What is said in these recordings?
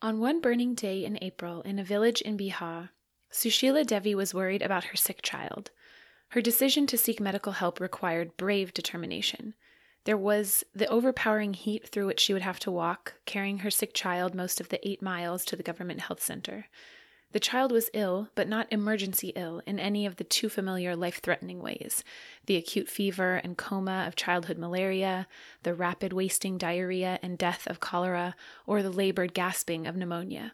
On one burning day in April in a village in Bihar, Sushila Devi was worried about her sick child. Her decision to seek medical help required brave determination. There was the overpowering heat through which she would have to walk, carrying her sick child most of the 8 miles to the government health center. The child was ill, but not emergency ill in any of the too familiar life-threatening ways: the acute fever and coma of childhood malaria, the rapid wasting diarrhea and death of cholera, or the labored gasping of pneumonia.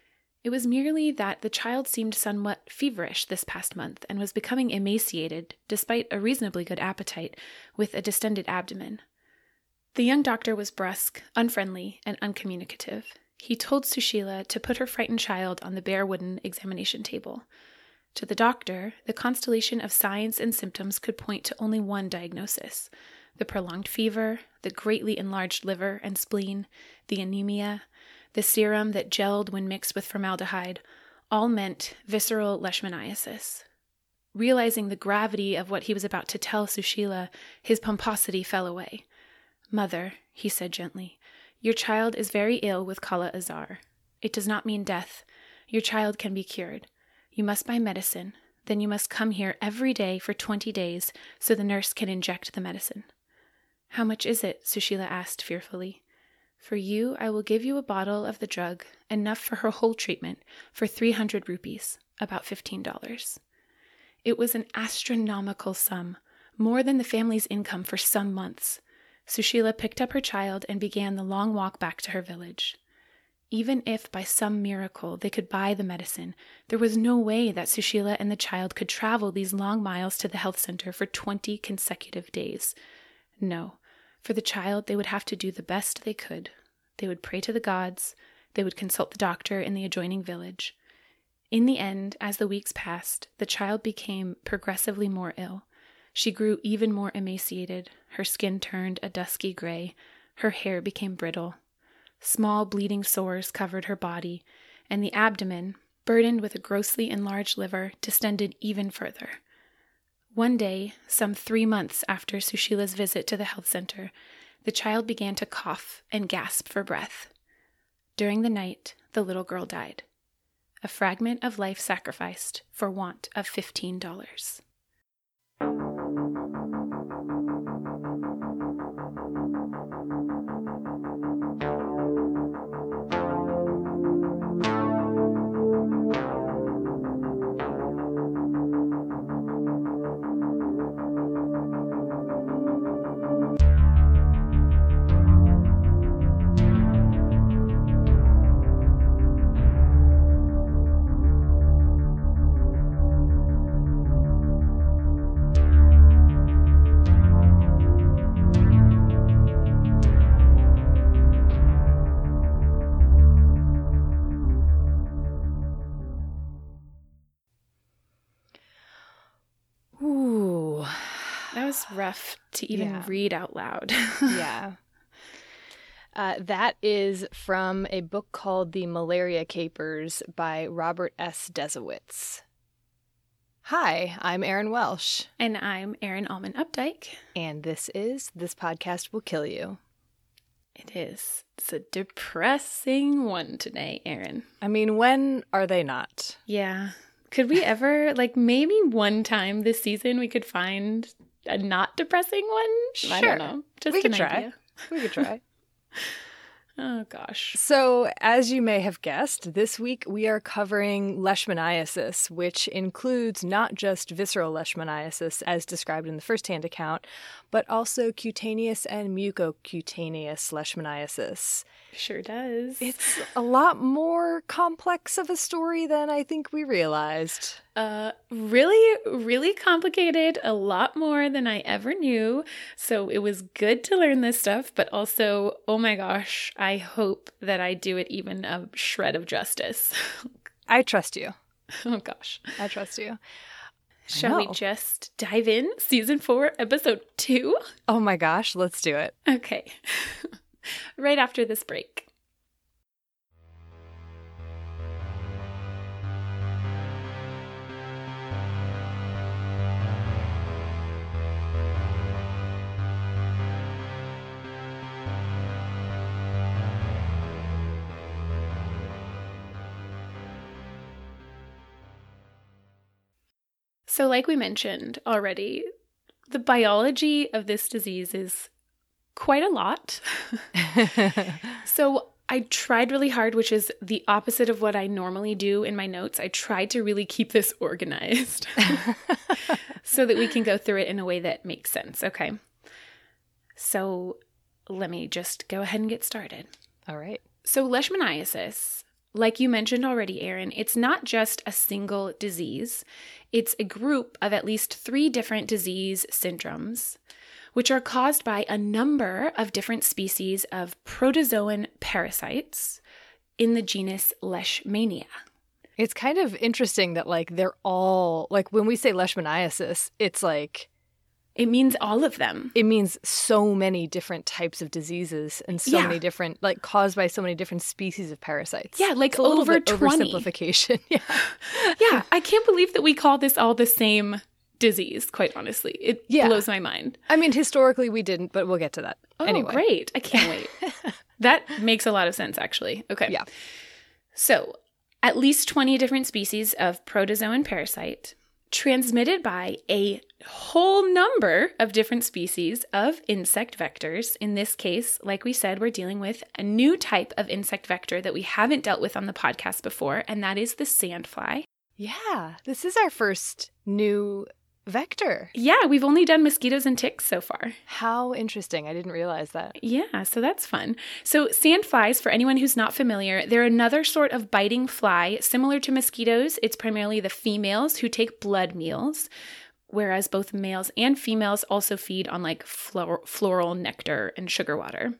It was merely that the child seemed somewhat feverish this past month and was becoming emaciated, despite a reasonably good appetite, with a distended abdomen. The young doctor was brusque, unfriendly, and uncommunicative. He told Sushila to put her frightened child on the bare wooden examination table. To the doctor, the constellation of signs and symptoms could point to only one diagnosis: the prolonged fever, the greatly enlarged liver and spleen, the anemia, the serum that gelled when mixed with formaldehyde, all meant visceral leishmaniasis. Realizing the gravity of what he was about to tell Sushila, his pomposity fell away. "Mother," he said gently, "your child is very ill with Kala Azar. It does not mean death. Your child can be cured. You must buy medicine. Then you must come here every day for 20 days so the nurse can inject the medicine." "How much is it?" Sushila asked fearfully. "For you, I will give you a bottle of the drug, enough for her whole treatment, for 300 rupees, about $15. It was an astronomical sum, more than the family's income for some months. Sushila picked up her child and began the long walk back to her village. Even if by some miracle they could buy the medicine, there was no way that Sushila and the child could travel these long miles to the health center for 20 consecutive days. No, for the child they would have to do the best they could. They would pray to the gods. They would consult the doctor in the adjoining village. In the end, as the weeks passed, the child became progressively more ill. She grew even more emaciated. Her skin turned a dusky gray. Her hair became brittle. Small bleeding sores covered her body, and the abdomen, burdened with a grossly enlarged liver, distended even further. One day, some 3 months after Sushila's visit to the health center, the child began to cough and gasp for breath. During the night, the little girl died. A fragment of life sacrificed for want of $15. Ooh, that was rough to even read out loud. Yeah. That is from a book called The Malaria Capers by Robert S. Desowitz. Hi, I'm Erin Welsh. And I'm Erin Allman Updike. And this podcast will kill you. It is. It's a depressing one today, Erin. I mean, when are they not? Yeah. Could we ever, maybe one time this season we could find a not depressing one? Sure. I don't know. Just we could an try. idea. We could try. Oh, gosh. So, as you may have guessed, this week we are covering leishmaniasis, which includes not just visceral leishmaniasis, as described in the first-hand account, but also cutaneous and mucocutaneous leishmaniasis. Sure does. It's a lot more complex of a story than I think we realized. Really, really complicated, a lot more than I ever knew. So it was good to learn this stuff, but also, oh my gosh, I hope that I do it even a shred of justice. I trust you. Oh gosh. I trust you. Shall we just dive in? Season 4, episode 2? Oh my gosh, let's do it. Okay. Right after this break. So like we mentioned already, the biology of this disease is quite a lot. So I tried really hard, which is the opposite of what I normally do in my notes. I tried to really keep this organized so that we can go through it in a way that makes sense. Okay. So let me just go ahead and get started. All right. So leishmaniasis, like you mentioned already, Erin, it's not just a single disease. It's a group of at least 3 different disease syndromes, which are caused by a number of different species of protozoan parasites in the genus Leishmania. It's kind of interesting that, like, they're all, like, when we say leishmaniasis, it's like... It means all of them. It means so many different types of diseases and so many different, like, caused by so many different species of parasites. Yeah, like it's a little over bit 20. Oversimplification. Yeah. Yeah, I can't believe that we call this all the same disease, quite honestly. It blows my mind. I mean, historically we didn't, but we'll get to that. Oh, anyway. Great. I can't wait. That makes a lot of sense, actually. Okay. Yeah. So, at least 20 different species of protozoan parasite transmitted by a whole number of different species of insect vectors. In this case, like we said, we're dealing with a new type of insect vector that we haven't dealt with on the podcast before, and that is the sandfly. Yeah, this is our first new vector. Yeah, we've only done mosquitoes and ticks so far. How interesting. I didn't realize that. Yeah, so that's fun. So sandflies, for anyone who's not familiar, they're another sort of biting fly. Similar to mosquitoes, it's primarily the females who take blood meals, whereas both males and females also feed on like floral nectar and sugar water.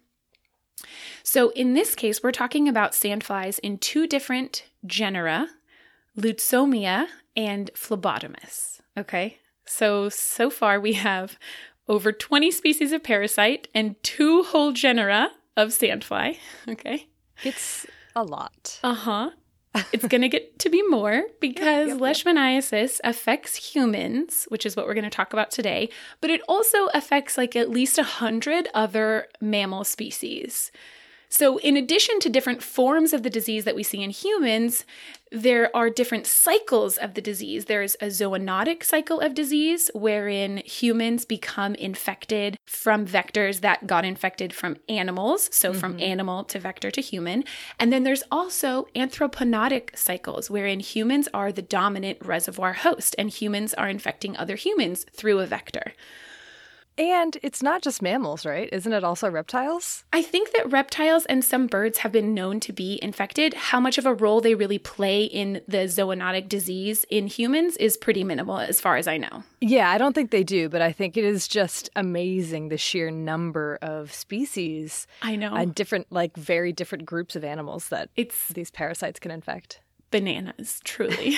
So in this case, we're talking about sandflies in 2 different genera, Lutzomia and Phlebotomus. Okay? So far we have over 20 species of parasite and 2 whole genera of sandfly. Okay? It's a lot. Uh-huh. It's going to get to be more because leishmaniasis affects humans, which is what we're going to talk about today, but it also affects like at least 100 other mammal species. So in addition to different forms of the disease that we see in humans, there are different cycles of the disease. There's a zoonotic cycle of disease wherein humans become infected from vectors that got infected from animals, so from animal to vector to human. And then there's also anthropogenic cycles wherein humans are the dominant reservoir host and humans are infecting other humans through a vector. And it's not just mammals, right? Isn't it also reptiles? I think that reptiles and some birds have been known to be infected. How much of a role they really play in the zoonotic disease in humans is pretty minimal as far as I know. Yeah, I don't think they do, but I think it is just amazing the sheer number of species. I know. And different, like very different groups of animals that these parasites can infect. Bananas, truly.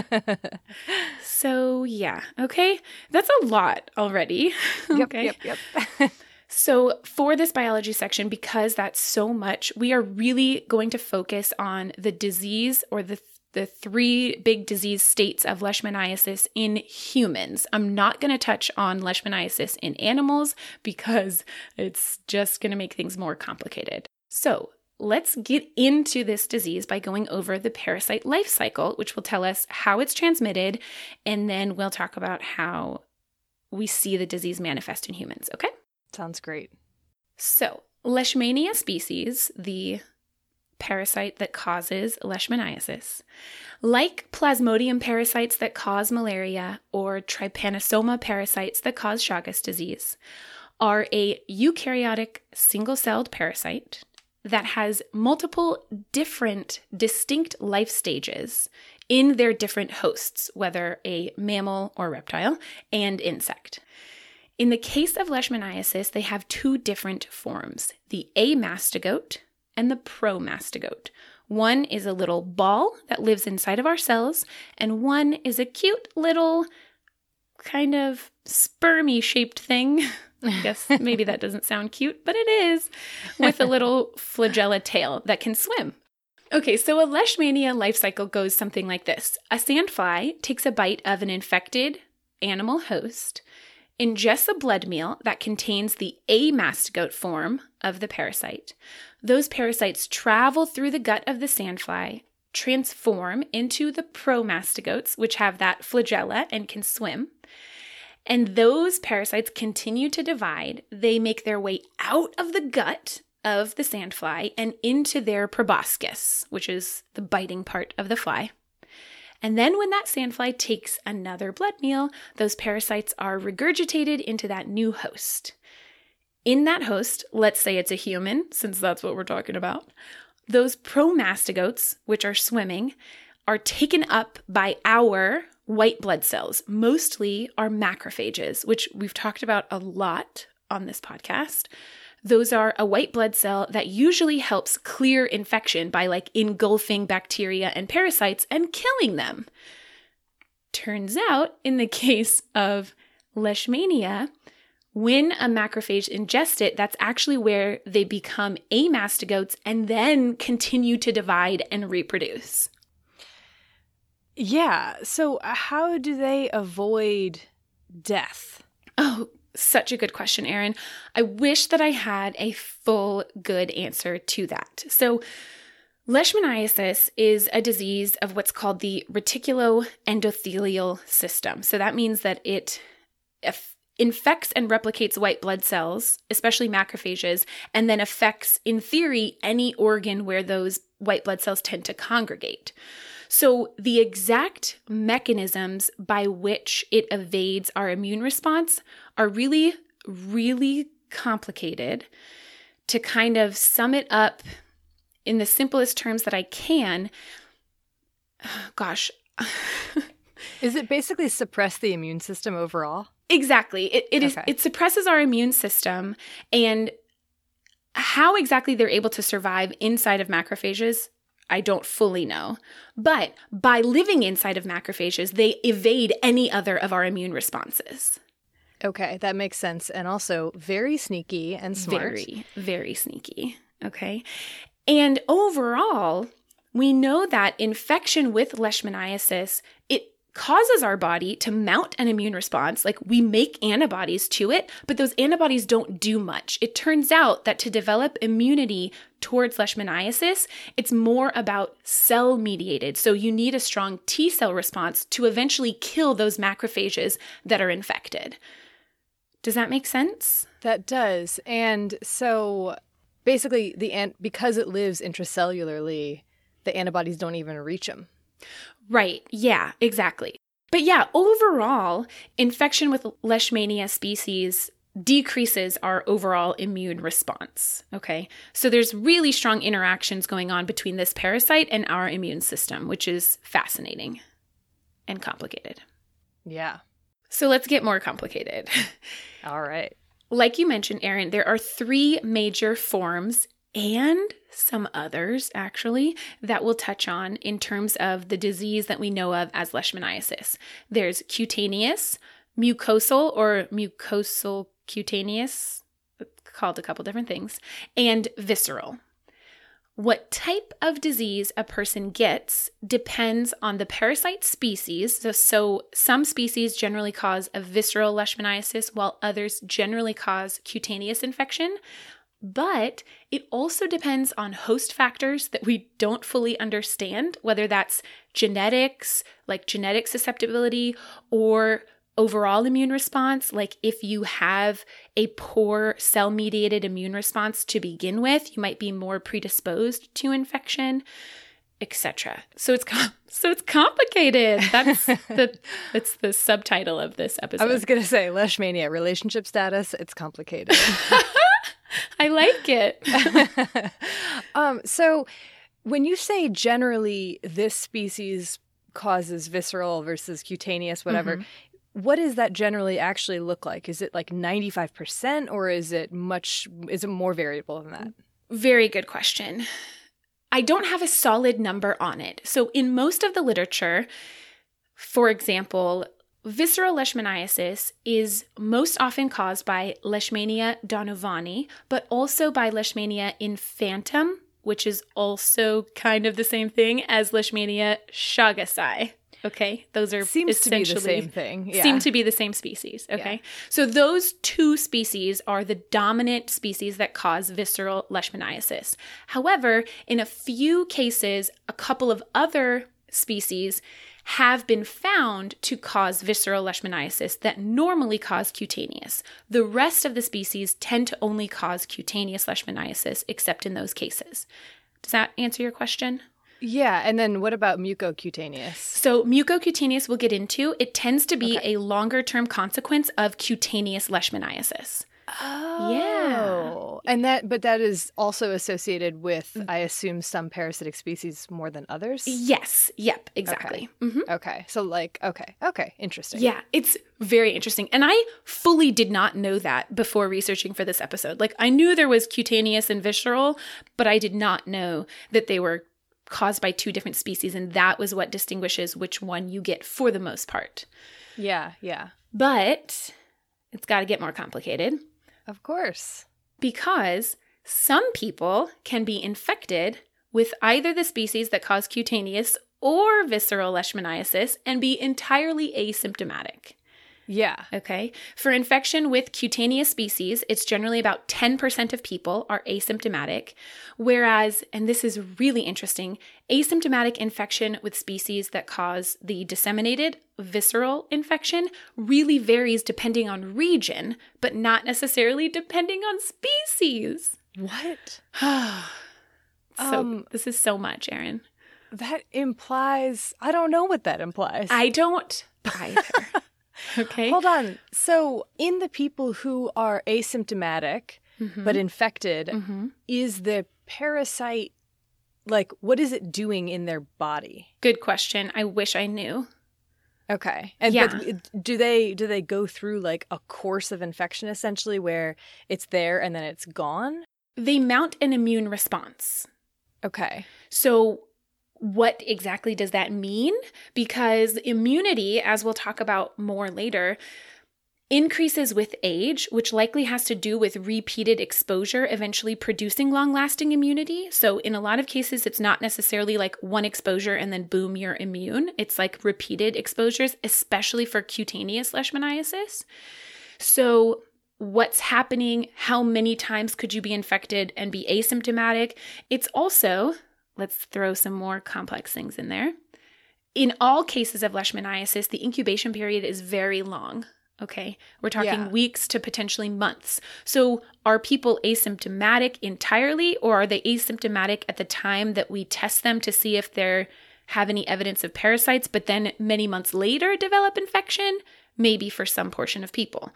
So, yeah. Okay. That's a lot already. Okay. Yep. So for this biology section, because that's so much, we are really going to focus on the disease or the 3 big disease states of leishmaniasis in humans. I'm not going to touch on leishmaniasis in animals because it's just going to make things more complicated. So let's get into this disease by going over the parasite life cycle, which will tell us how it's transmitted, and then we'll talk about how we see the disease manifest in humans, okay? Sounds great. So, Leishmania species, the parasite that causes leishmaniasis, like Plasmodium parasites that cause malaria or Trypanosoma parasites that cause Chagas disease, are a eukaryotic single-celled parasite that has multiple different distinct life stages in their different hosts, whether a mammal or reptile, and insect. In the case of leishmaniasis, they have 2 different forms, the amastogote and the promastogote. One is a little ball that lives inside of our cells, and one is a cute little kind of spermy-shaped thing. I guess maybe that doesn't sound cute, but it is, with a little flagella tail that can swim. Okay, so a leishmania life cycle goes something like this. A sandfly takes a bite of an infected animal host, ingests a blood meal that contains the amastogote form of the parasite. Those parasites travel through the gut of the sandfly, transform into the promastigotes, which have that flagella and can swim. And those parasites continue to divide. They make their way out of the gut of the sandfly and into their proboscis, which is the biting part of the fly. And then when that sandfly takes another blood meal, those parasites are regurgitated into that new host. In that host, let's say it's a human, since that's what we're talking about, those promastigotes, which are swimming, are taken up by our white blood cells, mostly our macrophages, which we've talked about a lot on this podcast. Those are a white blood cell that usually helps clear infection by engulfing bacteria and parasites and killing them. Turns out, in the case of Leishmania, when a macrophage ingests it, that's actually where they become amastigotes and then continue to divide and reproduce. Yeah. So how do they avoid death? Oh, such a good question, Erin. I wish that I had a full good answer to that. So Leishmaniasis is a disease of what's called the reticuloendothelial system. So that means that it infects and replicates white blood cells, especially macrophages, and then affects, in theory, any organ where those white blood cells tend to congregate. So the exact mechanisms by which it evades our immune response are really, really complicated. To kind of sum it up in the simplest terms that I can, Is it basically suppress the immune system overall? Exactly. It suppresses our immune system, and how exactly they're able to survive inside of macrophages, I don't fully know. But by living inside of macrophages, they evade any other of our immune responses. Okay, that makes sense. And also very sneaky and smart. Very, very sneaky. Okay. And overall, we know that infection with Leishmaniasis, it causes our body to mount an immune response. We make antibodies to it, but those antibodies don't do much. It turns out that to develop immunity towards Leishmaniasis, it's more about cell-mediated. So you need a strong T cell response to eventually kill those macrophages that are infected. Does that make sense? That does. And so basically, because it lives intracellularly, the antibodies don't even reach them. Right. Yeah, exactly. But yeah, overall, infection with Leishmania species decreases our overall immune response. Okay. So there's really strong interactions going on between this parasite and our immune system, which is fascinating and complicated. Yeah. So let's get more complicated. All right. Like you mentioned, Erin, there are 3 major forms and some others, actually, that we'll touch on in terms of the disease that we know of as Leishmaniasis. There's cutaneous, mucosal or mucosal cutaneous, called a couple different things, and visceral. What type of disease a person gets depends on the parasite species. So some species generally cause a visceral Leishmaniasis, while others generally cause cutaneous infection. But it also depends on host factors that we don't fully understand, whether that's genetics, like genetic susceptibility, or overall immune response, like if you have a poor cell-mediated immune response to begin with, you might be more predisposed to infection, etc. So it's complicated. That's the subtitle of this episode. I was going to say Leishmania, relationship status, it's complicated. I like it. So when you say generally this species causes visceral versus cutaneous, whatever, what does that generally actually look like? Is it 95% or is it more variable than that? Very good question. I don't have a solid number on it. So in most of the literature, for example, visceral Leishmaniasis is most often caused by Leishmania donovani, but also by Leishmania infantum, which is also kind of the same thing as Leishmania chagassi. Okay, those are seems to be the same thing. Yeah. Seem to be the same species. Okay, Yeah. so those two species are the dominant species that cause visceral leishmaniasis. However, in a few cases, a couple of other species have been found to cause visceral leishmaniasis that normally cause cutaneous. The rest of the species tend to only cause cutaneous leishmaniasis, except in those cases. Does that answer your question? Yeah, and then what about mucocutaneous? So mucocutaneous we'll get into. It tends to be a longer-term consequence of cutaneous leishmaniasis. Oh. Yeah. And that is also associated with, I assume, some parasitic species more than others? Yes. Yep. Exactly. Okay. Mm-hmm. Okay. So okay. Interesting. Yeah, it's very interesting. And I fully did not know that before researching for this episode. Like, I knew there was cutaneous and visceral, but I did not know that they were caused by two different species, and that was what distinguishes which one you get for the most part. Yeah. But it's got to get more complicated. Of course. Because some people can be infected with either the species that cause cutaneous or visceral leishmaniasis and be entirely asymptomatic. Yeah. Okay. For infection with cutaneous species, it's generally about 10% of people are asymptomatic. Whereas, and this is really interesting, asymptomatic infection with species that cause the disseminated visceral infection really varies depending on region, but not necessarily depending on species. What? This is so much, Erin. That implies, I don't know what that implies. I don't either. Okay. Hold on. So in the people who are asymptomatic but infected, is the parasite, like, what is it doing in their body? Good question. I wish I knew. Okay. And Yeah. but do they go through like a course of infection essentially where it's there and then it's gone? They mount an immune response. Okay. So what exactly does that mean? Because immunity, as we'll talk about more later, increases with age, which likely has to do with repeated exposure eventually producing long-lasting immunity. So in a lot of cases, it's not necessarily like one exposure and then boom, you're immune. It's like repeated exposures, especially for cutaneous leishmaniasis. So what's happening? How many times could you be infected and be asymptomatic? It's also, let's throw some more complex things in there. In all cases of leishmaniasis, the incubation period is very long. Okay, we're talking weeks to potentially months. So are people asymptomatic entirely, or are they asymptomatic at the time that we test them to see if they have any evidence of parasites, but then many months later develop infection? Maybe for some portion of people.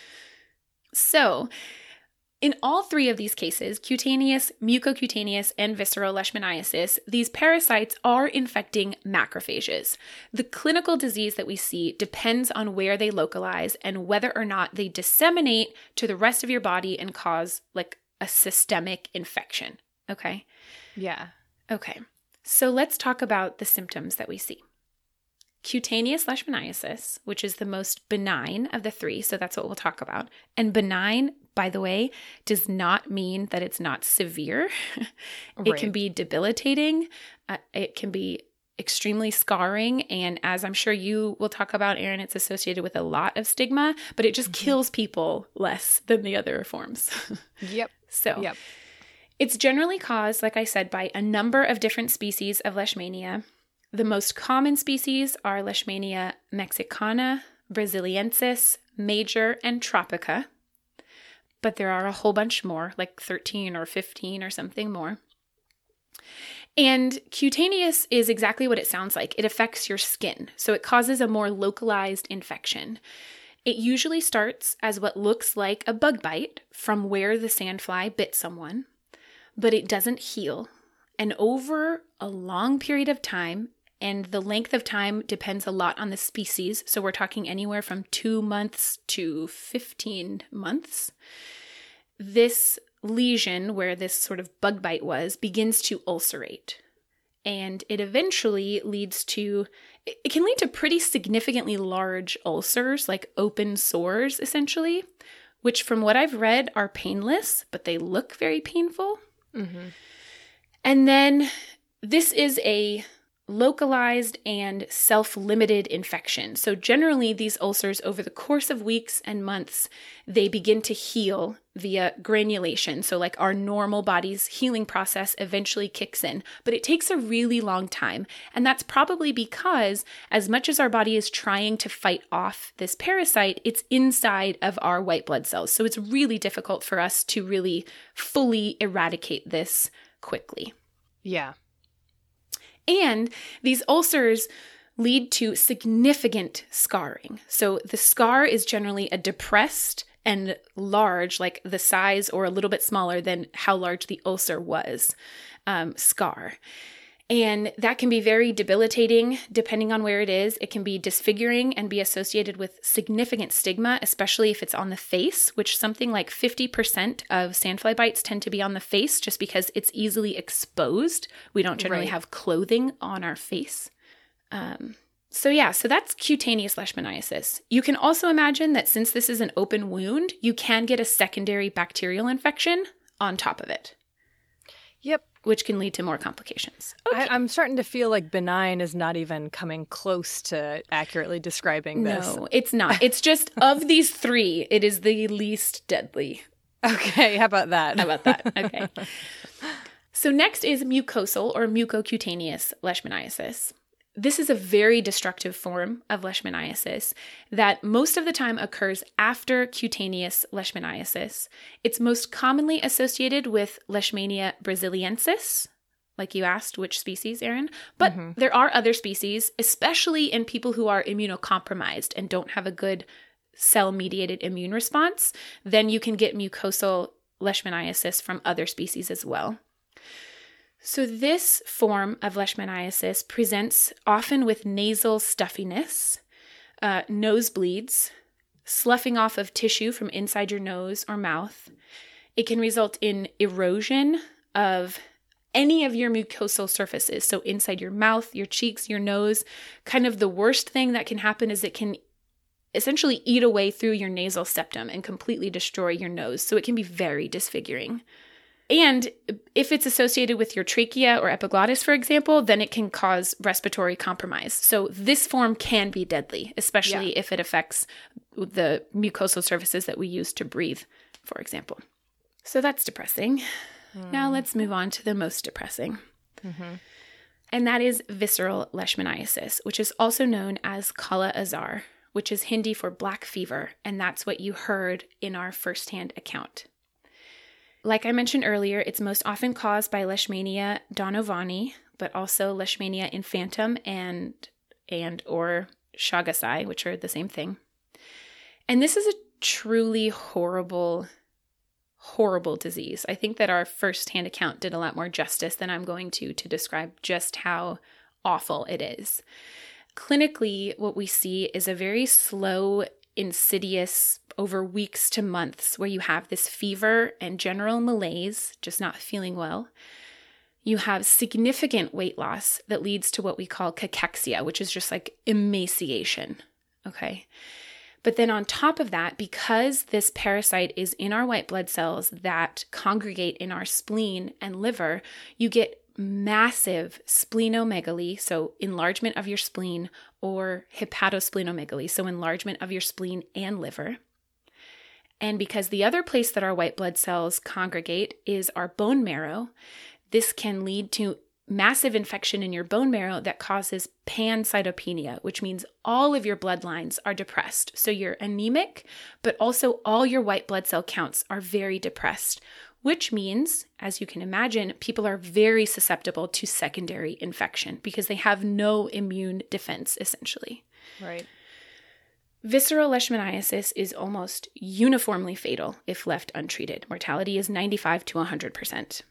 So in all three of these cases, cutaneous, mucocutaneous, and visceral leishmaniasis, these parasites are infecting macrophages. The clinical disease that we see depends on where they localize and whether or not they disseminate to the rest of your body and cause like a systemic infection. Okay? Yeah. Okay. So let's talk about the symptoms that we see. Cutaneous leishmaniasis, which is the most benign of the three, so that's what we'll talk about. And benign, by the way, does not mean that it's not severe. It can be debilitating. It can be extremely scarring. And as I'm sure you will talk about, Erin, it's associated with a lot of stigma, but it just kills people less than the other forms. Yep. So it's generally caused, like I said, by a number of different species of leishmania. The most common species are Leishmania mexicana, brasiliensis, major, and tropica. But there are a whole bunch more, like 13 or 15 or something more. And cutaneous is exactly what it sounds like. It affects your skin, so it causes a more localized infection. It usually starts as what looks like a bug bite from where the sandfly bit someone, but it doesn't heal. And over a long period of time, and the length of time depends a lot on the species, so we're talking anywhere from 2 months to 15 months, this lesion, where this sort of bug bite was, begins to ulcerate. And it eventually leads to, it can lead to pretty significantly large ulcers, like open sores, essentially, which from what I've read are painless, but they look very painful. Mm-hmm. And then this is a localized and self-limited infection. So generally, these ulcers, over the course of weeks and months, they begin to heal via granulation. So like our normal body's healing process eventually kicks in, but it takes a really long time. And that's probably because as much as our body is trying to fight off this parasite, it's inside of our white blood cells. So it's really difficult for us to really fully eradicate this quickly. Yeah. And these ulcers lead to significant scarring. So the scar is generally a depressed and large, like the size or a little bit smaller than how large the ulcer was, scar. And that can be very debilitating depending on where it is. It can be disfiguring and be associated with significant stigma, especially if it's on the face, which something like 50% of sandfly bites tend to be on the face just because it's easily exposed. We don't generally have clothing on our face. So that's cutaneous leishmaniasis. You can also imagine that since this is an open wound, you can get a secondary bacterial infection on top of it. Yep. Which can lead to more complications. Okay. I'm starting to feel like benign is not even coming close to accurately describing this. No, it's not. It's just of these three, it is the least deadly. Okay, how about that? Okay. So next is mucosal or mucocutaneous leishmaniasis. This is a very destructive form of leishmaniasis that most of the time occurs after cutaneous leishmaniasis. It's most commonly associated with Leishmania brasiliensis, like you asked which species, Erin. But there are other species, especially in people who are immunocompromised and don't have a good cell-mediated immune response. Then you can get mucosal leishmaniasis from other species as well. So this form of leishmaniasis presents often with nasal stuffiness, nosebleeds, sloughing off of tissue from inside your nose or mouth. It can result in erosion of any of your mucosal surfaces, so inside your mouth, your cheeks, your nose. Kind of the worst thing that can happen is it can essentially eat away through your nasal septum and completely destroy your nose, so it can be very disfiguring. And if it's associated with your trachea or epiglottis, for example, then it can cause respiratory compromise. So this form can be deadly, especially if it affects the mucosal surfaces that we use to breathe, for example. So that's depressing. Now let's move on to the most depressing. And that is visceral leishmaniasis, which is also known as Kala Azar, which is Hindi for black fever. And that's what you heard in our firsthand account. Like I mentioned earlier, it's most often caused by Leishmania donovani, but also Leishmania infantum and or Chagasai, which are the same thing. And this is a truly horrible, horrible disease. I think that our firsthand account did a lot more justice than I'm going to describe just how awful it is. Clinically, what we see is a very slow, insidious, over weeks to months, where you have this fever and general malaise, just not feeling well. You have significant weight loss that leads to what we call cachexia, which is just like emaciation, okay? But then on top of that, because this parasite is in our white blood cells that congregate in our spleen and liver, you get massive splenomegaly, so enlargement of your spleen, or hepatosplenomegaly, so enlargement of your spleen and liver. And because the other place that our white blood cells congregate is our bone marrow, this can lead to massive infection in your bone marrow that causes pancytopenia, which means all of your blood lines are depressed. So you're anemic, but also all your white blood cell counts are very depressed, which means, as you can imagine, people are very susceptible to secondary infection because they have no immune defense, essentially. Right. Visceral leishmaniasis is almost uniformly fatal if left untreated. Mortality is 95 to 100%.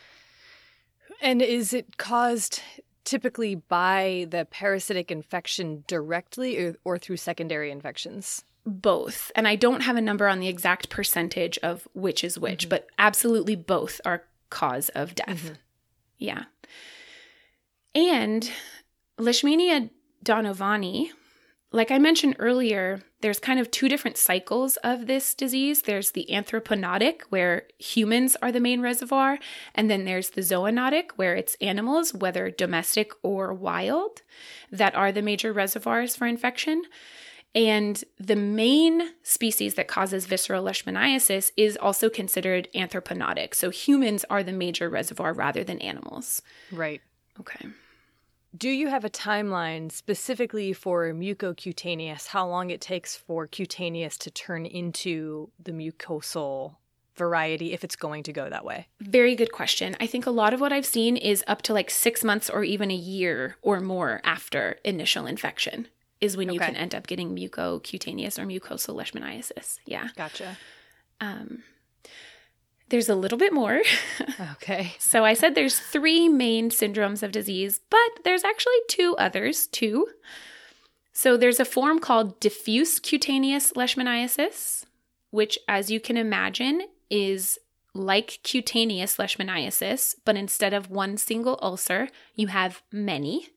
And is it caused typically by the parasitic infection directly or through secondary infections? Both. And I don't have a number on the exact percentage of which is which, but absolutely both are cause of death. Yeah. And Leishmania donovani like I mentioned earlier, there's kind of two different cycles of this disease. There's the anthropogenic, where humans are the main reservoir, and then there's the zoonotic, where it's animals, whether domestic or wild, that are the major reservoirs for infection. And the main species that causes visceral leishmaniasis is also considered anthropogenic. So humans are the major reservoir rather than animals. Right. Okay. Do you have a timeline specifically for mucocutaneous, how long it takes for cutaneous to turn into the mucosal variety if it's going to go that way? Very good question. I think a lot of what I've seen is up to like 6 months or even a year or more after initial infection is when you can end up getting mucocutaneous or mucosal leishmaniasis. Yeah. Gotcha. There's a little bit more. Okay. So I said there's 3 main syndromes of disease, but there's actually 2 others too. So there's a form called diffuse cutaneous leishmaniasis, which, as you can imagine, is like cutaneous leishmaniasis, but instead of one single ulcer, you have many.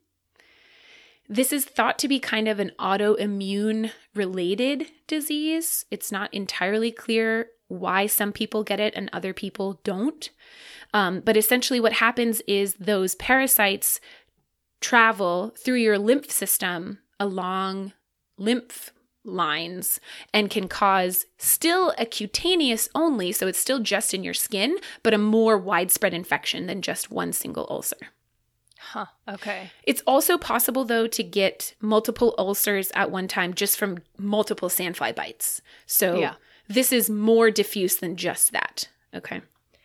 This is thought to be kind of an autoimmune related disease. It's not entirely clear why some people get it and other people don't. But essentially what happens is those parasites travel through your lymph system along lymph lines and can cause still a cutaneous only, so it's still just in your skin, but a more widespread infection than just one single ulcer. Huh. Okay. It's also possible, though, to get multiple ulcers at one time just from multiple sandfly bites. So this is more diffuse than just that. Okay.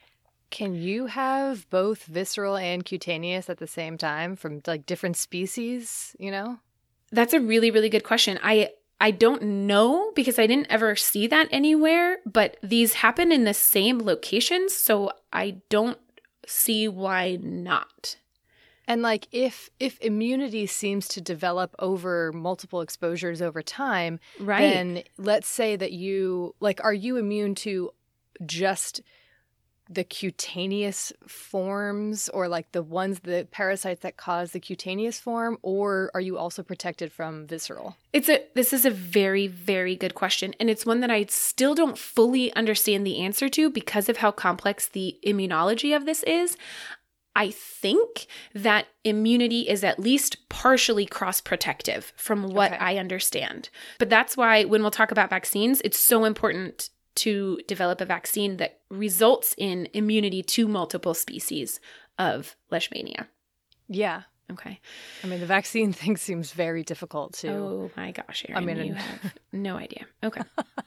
Can you have both visceral and cutaneous at the same time from like different species, you know? That's a really, really good question. I don't know because I didn't ever see that anywhere, but these happen in the same locations, so I don't see why not. And like if immunity seems to develop over multiple exposures over time, then let's say that are you immune to just the cutaneous forms or like the parasites that cause the cutaneous form, or are you also protected from visceral? This is a very, very good question. And it's one that I still don't fully understand the answer to because of how complex the immunology of this is. I think that immunity is at least partially cross-protective from what I understand. But that's why when we'll talk about vaccines, it's so important to develop a vaccine that results in immunity to multiple species of leishmania. Yeah. Okay. I mean, the vaccine thing seems very difficult too. Oh my gosh, Erin, you have no idea. Okay.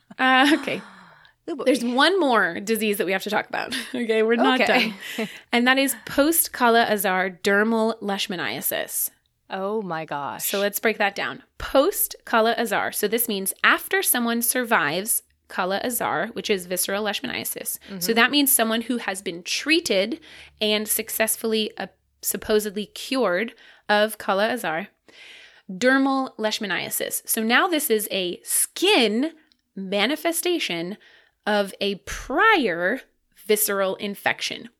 Okay. There's one more disease that we have to talk about. Okay, we're not done. And that is post-Kala-Azar dermal leishmaniasis. Oh my gosh. So let's break that down. Post-Kala-Azar. So this means after someone survives Kala-Azar, which is visceral leishmaniasis. Mm-hmm. So that means someone who has been treated and successfully supposedly cured of Kala-Azar. Dermal leishmaniasis. So now this is a skin manifestation of a prior visceral infection.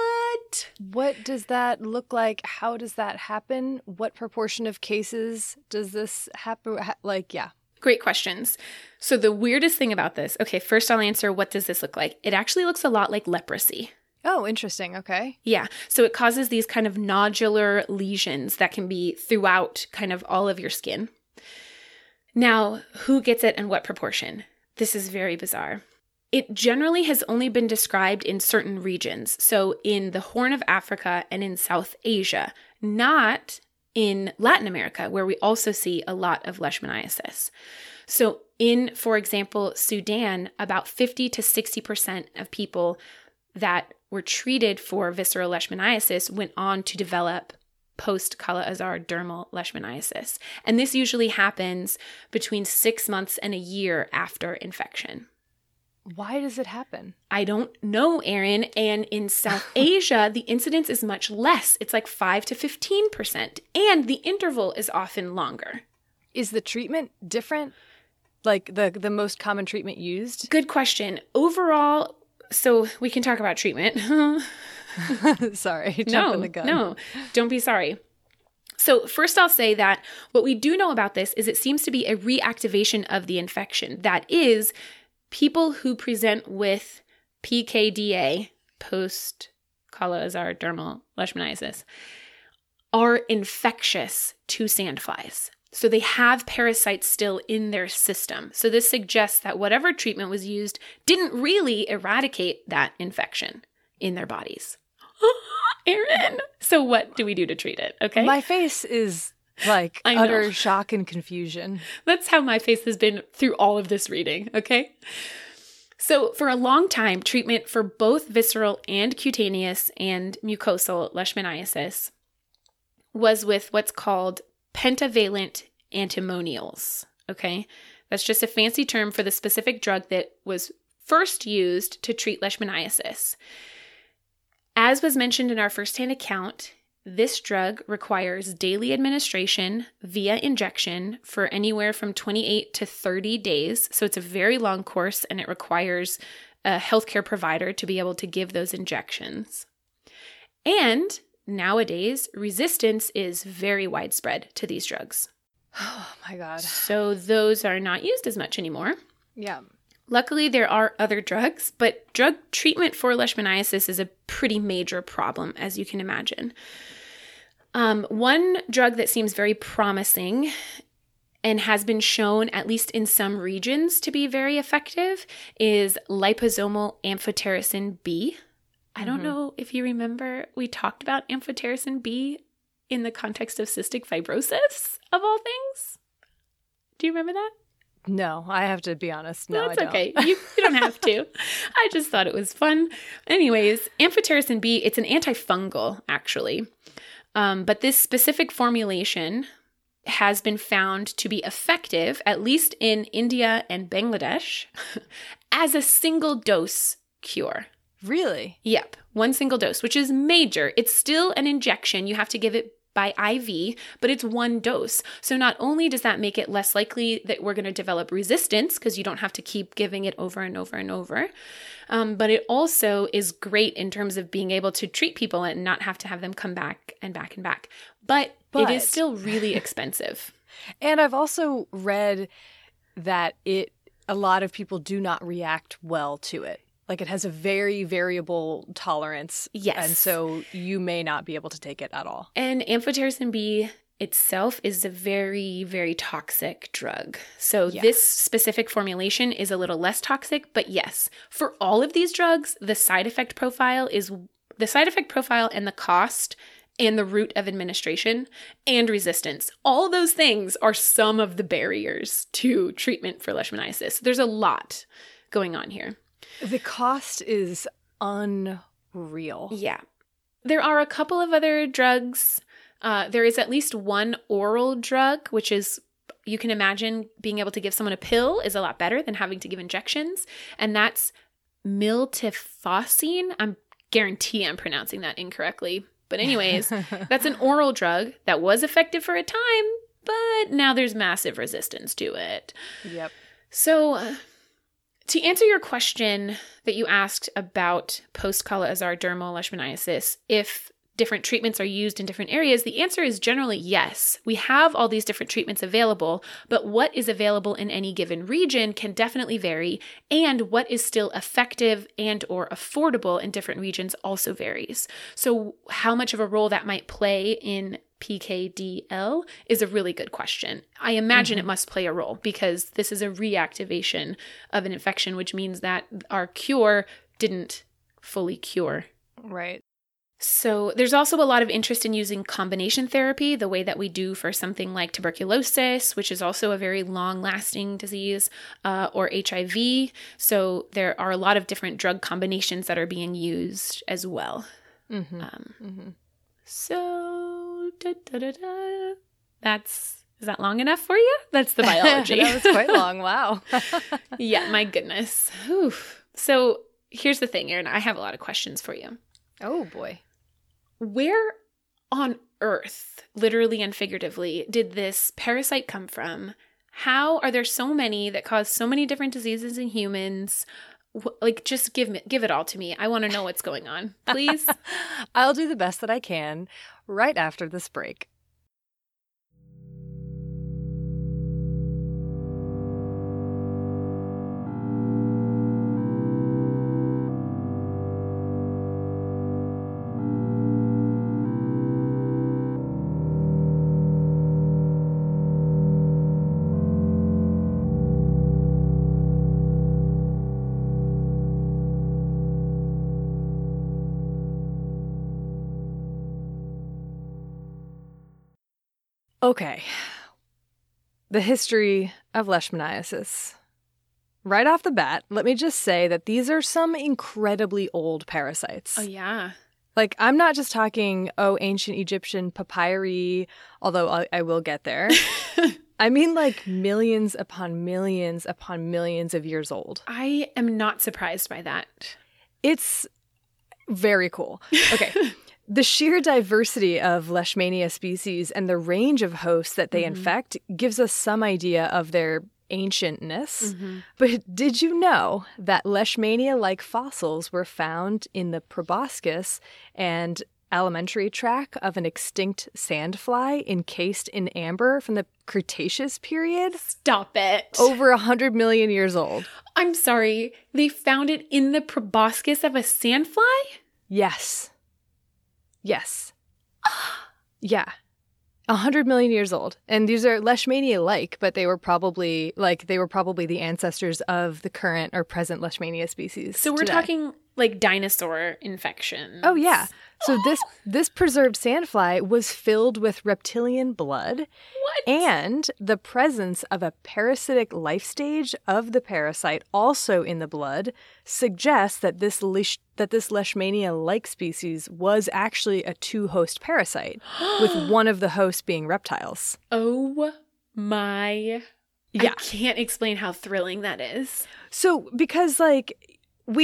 What does that look like? How does that happen? What proportion of cases does this happen? Great questions. So the weirdest thing about this, okay, first I'll answer, what does this look like? It actually looks a lot like leprosy. Oh, interesting. Okay. Yeah. So it causes these kind of nodular lesions that can be throughout kind of all of your skin. Now, who gets it and what proportion? This is very bizarre. It generally has only been described in certain regions, so in the Horn of Africa and in South Asia, not in Latin America, where we also see a lot of leishmaniasis. So in, for example, Sudan, about 50 to 60% of people that were treated for visceral leishmaniasis went on to develop post-Kala-Azar dermal leishmaniasis. And this usually happens between 6 months and a year after infection. Why does it happen? I don't know, Erin. And in South Asia, the incidence is much less. It's like 5 to 15%. And the interval is often longer. Is the treatment different? Like the most common treatment used? Good question. Overall, so we can talk about treatment. Sorry, jumping the gun. No, don't be sorry. So first I'll say that what we do know about this is it seems to be a reactivation of the infection. That is, people who present with PKDA, post-Kala-Azar dermal leishmaniasis, are infectious to sandflies. So they have parasites still in their system. So this suggests that whatever treatment was used didn't really eradicate that infection in their bodies. Erin! So what do we do to treat it? Okay. My face is like utter shock and confusion. That's how my face has been through all of this reading. Okay. So for a long time, treatment for both visceral and cutaneous and mucosal leishmaniasis was with what's called pentavalent antimonials, okay? That's just a fancy term for the specific drug that was first used to treat leishmaniasis. As was mentioned in our first-hand account, this drug requires daily administration via injection for anywhere from 28 to 30 days. So it's a very long course, and it requires a healthcare provider to be able to give those injections. And nowadays, resistance is very widespread to these drugs. Oh my God. So those are not used as much anymore. Yeah. Luckily, there are other drugs, but drug treatment for leishmaniasis is a pretty major problem, as you can imagine. One drug that seems very promising and has been shown, at least in some regions, to be very effective is liposomal amphotericin B. I don't know if you remember, we talked about amphotericin B in the context of cystic fibrosis, of all things. Do you remember that? No, I have to be honest. No, That's I don't. Okay. You don't have to. I just thought it was fun. Anyways, amphotericin B, it's an antifungal, actually. But this specific formulation has been found to be effective, at least in India and Bangladesh, as a single dose cure. Really? Yep. One single dose, which is major. It's still an injection. You have to give it by IV, but it's one dose. So not only does that make it less likely that we're going to develop resistance because you don't have to keep giving it over and over and over, but it also is great in terms of being able to treat people and not have to have them come back and back and back. But it is still really expensive. And I've also read that a lot of people do not react well to it. Like it has a very variable tolerance. Yes. And so you may not be able to take it at all. And amphotericin B itself is a very, very toxic drug. So this specific formulation is a little less toxic, but yes, for all of these drugs, the side effect profile and the cost and the route of administration and resistance. All those things are some of the barriers to treatment for leishmaniasis. There's a lot going on here. The cost is unreal. Yeah. There are a couple of other drugs. There is at least one oral drug, which is, you can imagine being able to give someone a pill is a lot better than having to give injections. And that's miltefosine. I guarantee I'm pronouncing that incorrectly. But anyways, that's an oral drug that was effective for a time, but now there's massive resistance to it. Yep. So to answer your question that you asked about post-Kala-Azar dermal leishmaniasis, if different treatments are used in different areas, the answer is generally yes. We have all these different treatments available, but what is available in any given region can definitely vary, and what is still effective and or affordable in different regions also varies. So how much of a role that might play in PKDL is a really good question. I imagine it must play a role because this is a reactivation of an infection, which means that our cure didn't fully cure. Right. So there's also a lot of interest in using combination therapy, the way that we do for something like tuberculosis, which is also a very long-lasting disease, or HIV. So there are a lot of different drug combinations that are being used as well. So, is that long enough for you? That's the biology. That was quite long. Wow. Yeah, my goodness. Oof. So here's the thing, Erin. I have a lot of questions for you. Oh, boy. Where on earth, literally and figuratively, did this parasite come from? How are there so many that cause so many different diseases in humans? Like, just give it all to me. I want to know what's going on, please. I'll do the best that I can right after this break. Okay. The history of leishmaniasis. Right off the bat, let me just say that these are some incredibly old parasites. Oh, yeah. Like, I'm not just talking, ancient Egyptian papyri, although I will get there. I mean, like, millions upon millions upon millions of years old. I am not surprised by that. It's very cool. Okay. The sheer diversity of Leishmania species and the range of hosts that they infect gives us some idea of their ancientness. But did you know that Leishmania-like fossils were found in the proboscis and alimentary tract of an extinct sandfly encased in amber from the Cretaceous period? Stop it. Over 100 million years old. I'm sorry. They found it in the proboscis of a sandfly? Yes. Yes. Yeah. 100 million years old. And these are Leishmania-like, but they were probably the ancestors of the current or present Leishmania species. So we're today. talking like dinosaur infections. Oh, yeah. So this preserved sandfly was filled with reptilian blood. What? And the presence of a parasitic life stage of the parasite also in the blood suggests that this Leishmania-like species was actually a two-host parasite, with one of the hosts being reptiles. Oh my. Yeah. I can't explain how thrilling that is. So because like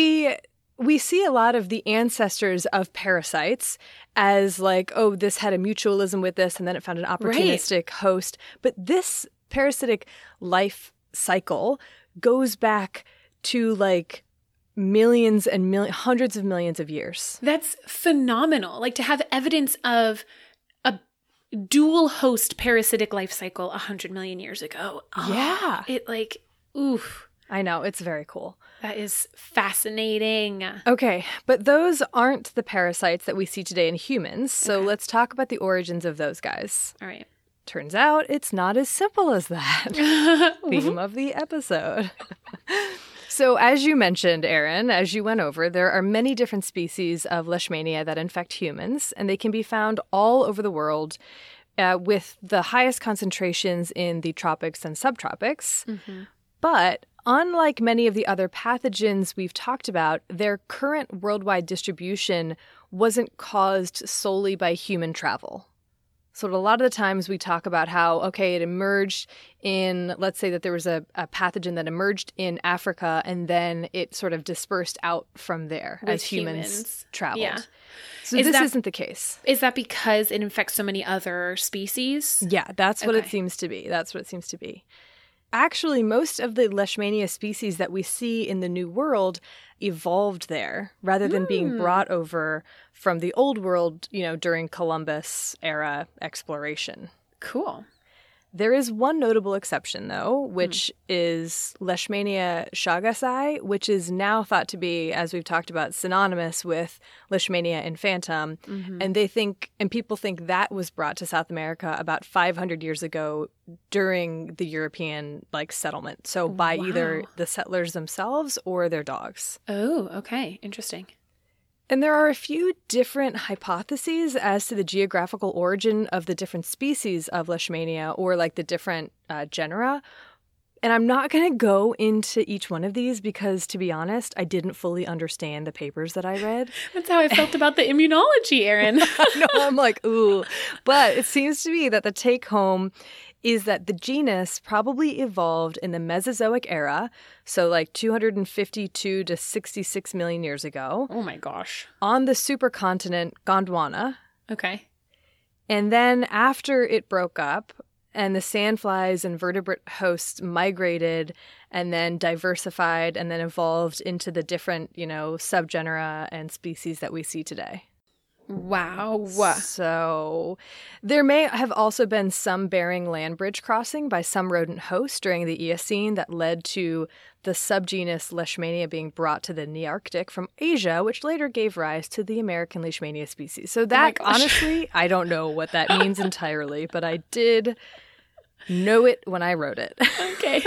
we see a lot of the ancestors of parasites as like, oh, this had a mutualism with this, and then it found an opportunistic host. But this parasitic life cycle goes back to like millions and hundreds of millions of years. That's phenomenal. Like to have evidence of a dual host parasitic life cycle 100 million years ago. Yeah. It like, oof. I know, it's very cool. That is fascinating. Okay, but those aren't the parasites that we see today in humans, so let's talk about the origins of those guys. All right. Turns out it's not as simple as that. Theme of the episode. So as you mentioned, Erin, as you went over, there are many different species of Leishmania that infect humans, and they can be found all over the world, with the highest concentrations in the tropics and subtropics. But unlike many of the other pathogens we've talked about, their current worldwide distribution wasn't caused solely by human travel. So a lot of the times we talk about how, okay, it emerged in, let's say that there was a pathogen that emerged in Africa and then it sort of dispersed out from there With as humans traveled. Yeah. So this isn't the case. Is that because it infects so many other species? Yeah, that's what it Okay. seems to be. That's what it seems to be. Actually, most of the Leishmania species that we see in the New World evolved there rather than being brought over from the Old World, during Columbus era exploration. Cool. There is one notable exception, though, which is Leishmania chagassi, which is now thought to be, as we've talked about, synonymous with Leishmania infantum. And people think that was brought to South America about 500 years ago during the European settlement. So by either the settlers themselves or their dogs. Oh, okay. Interesting. And there are a few different hypotheses as to the geographical origin of the different species of Leishmania or the different genera. And I'm not going to go into each one of these because, to be honest, I didn't fully understand the papers that I read. That's how I felt about the immunology, Erin. No, I'm like, ooh. But it seems to me that the take home is that the genus probably evolved in the Mesozoic era, so 252 to 66 million years ago. Oh my gosh. On the supercontinent Gondwana. Okay. And then after it broke up and the sandflies and vertebrate hosts migrated and then diversified and then evolved into the different, subgenera and species that we see today. Wow. So there may have also been some Bering land bridge crossing by some rodent hosts during the Eocene that led to the subgenus Leishmania being brought to the Nearctic from Asia, which later gave rise to the American Leishmania species. So that, honestly, I don't know what that means entirely, but I did know it when I wrote it. Okay.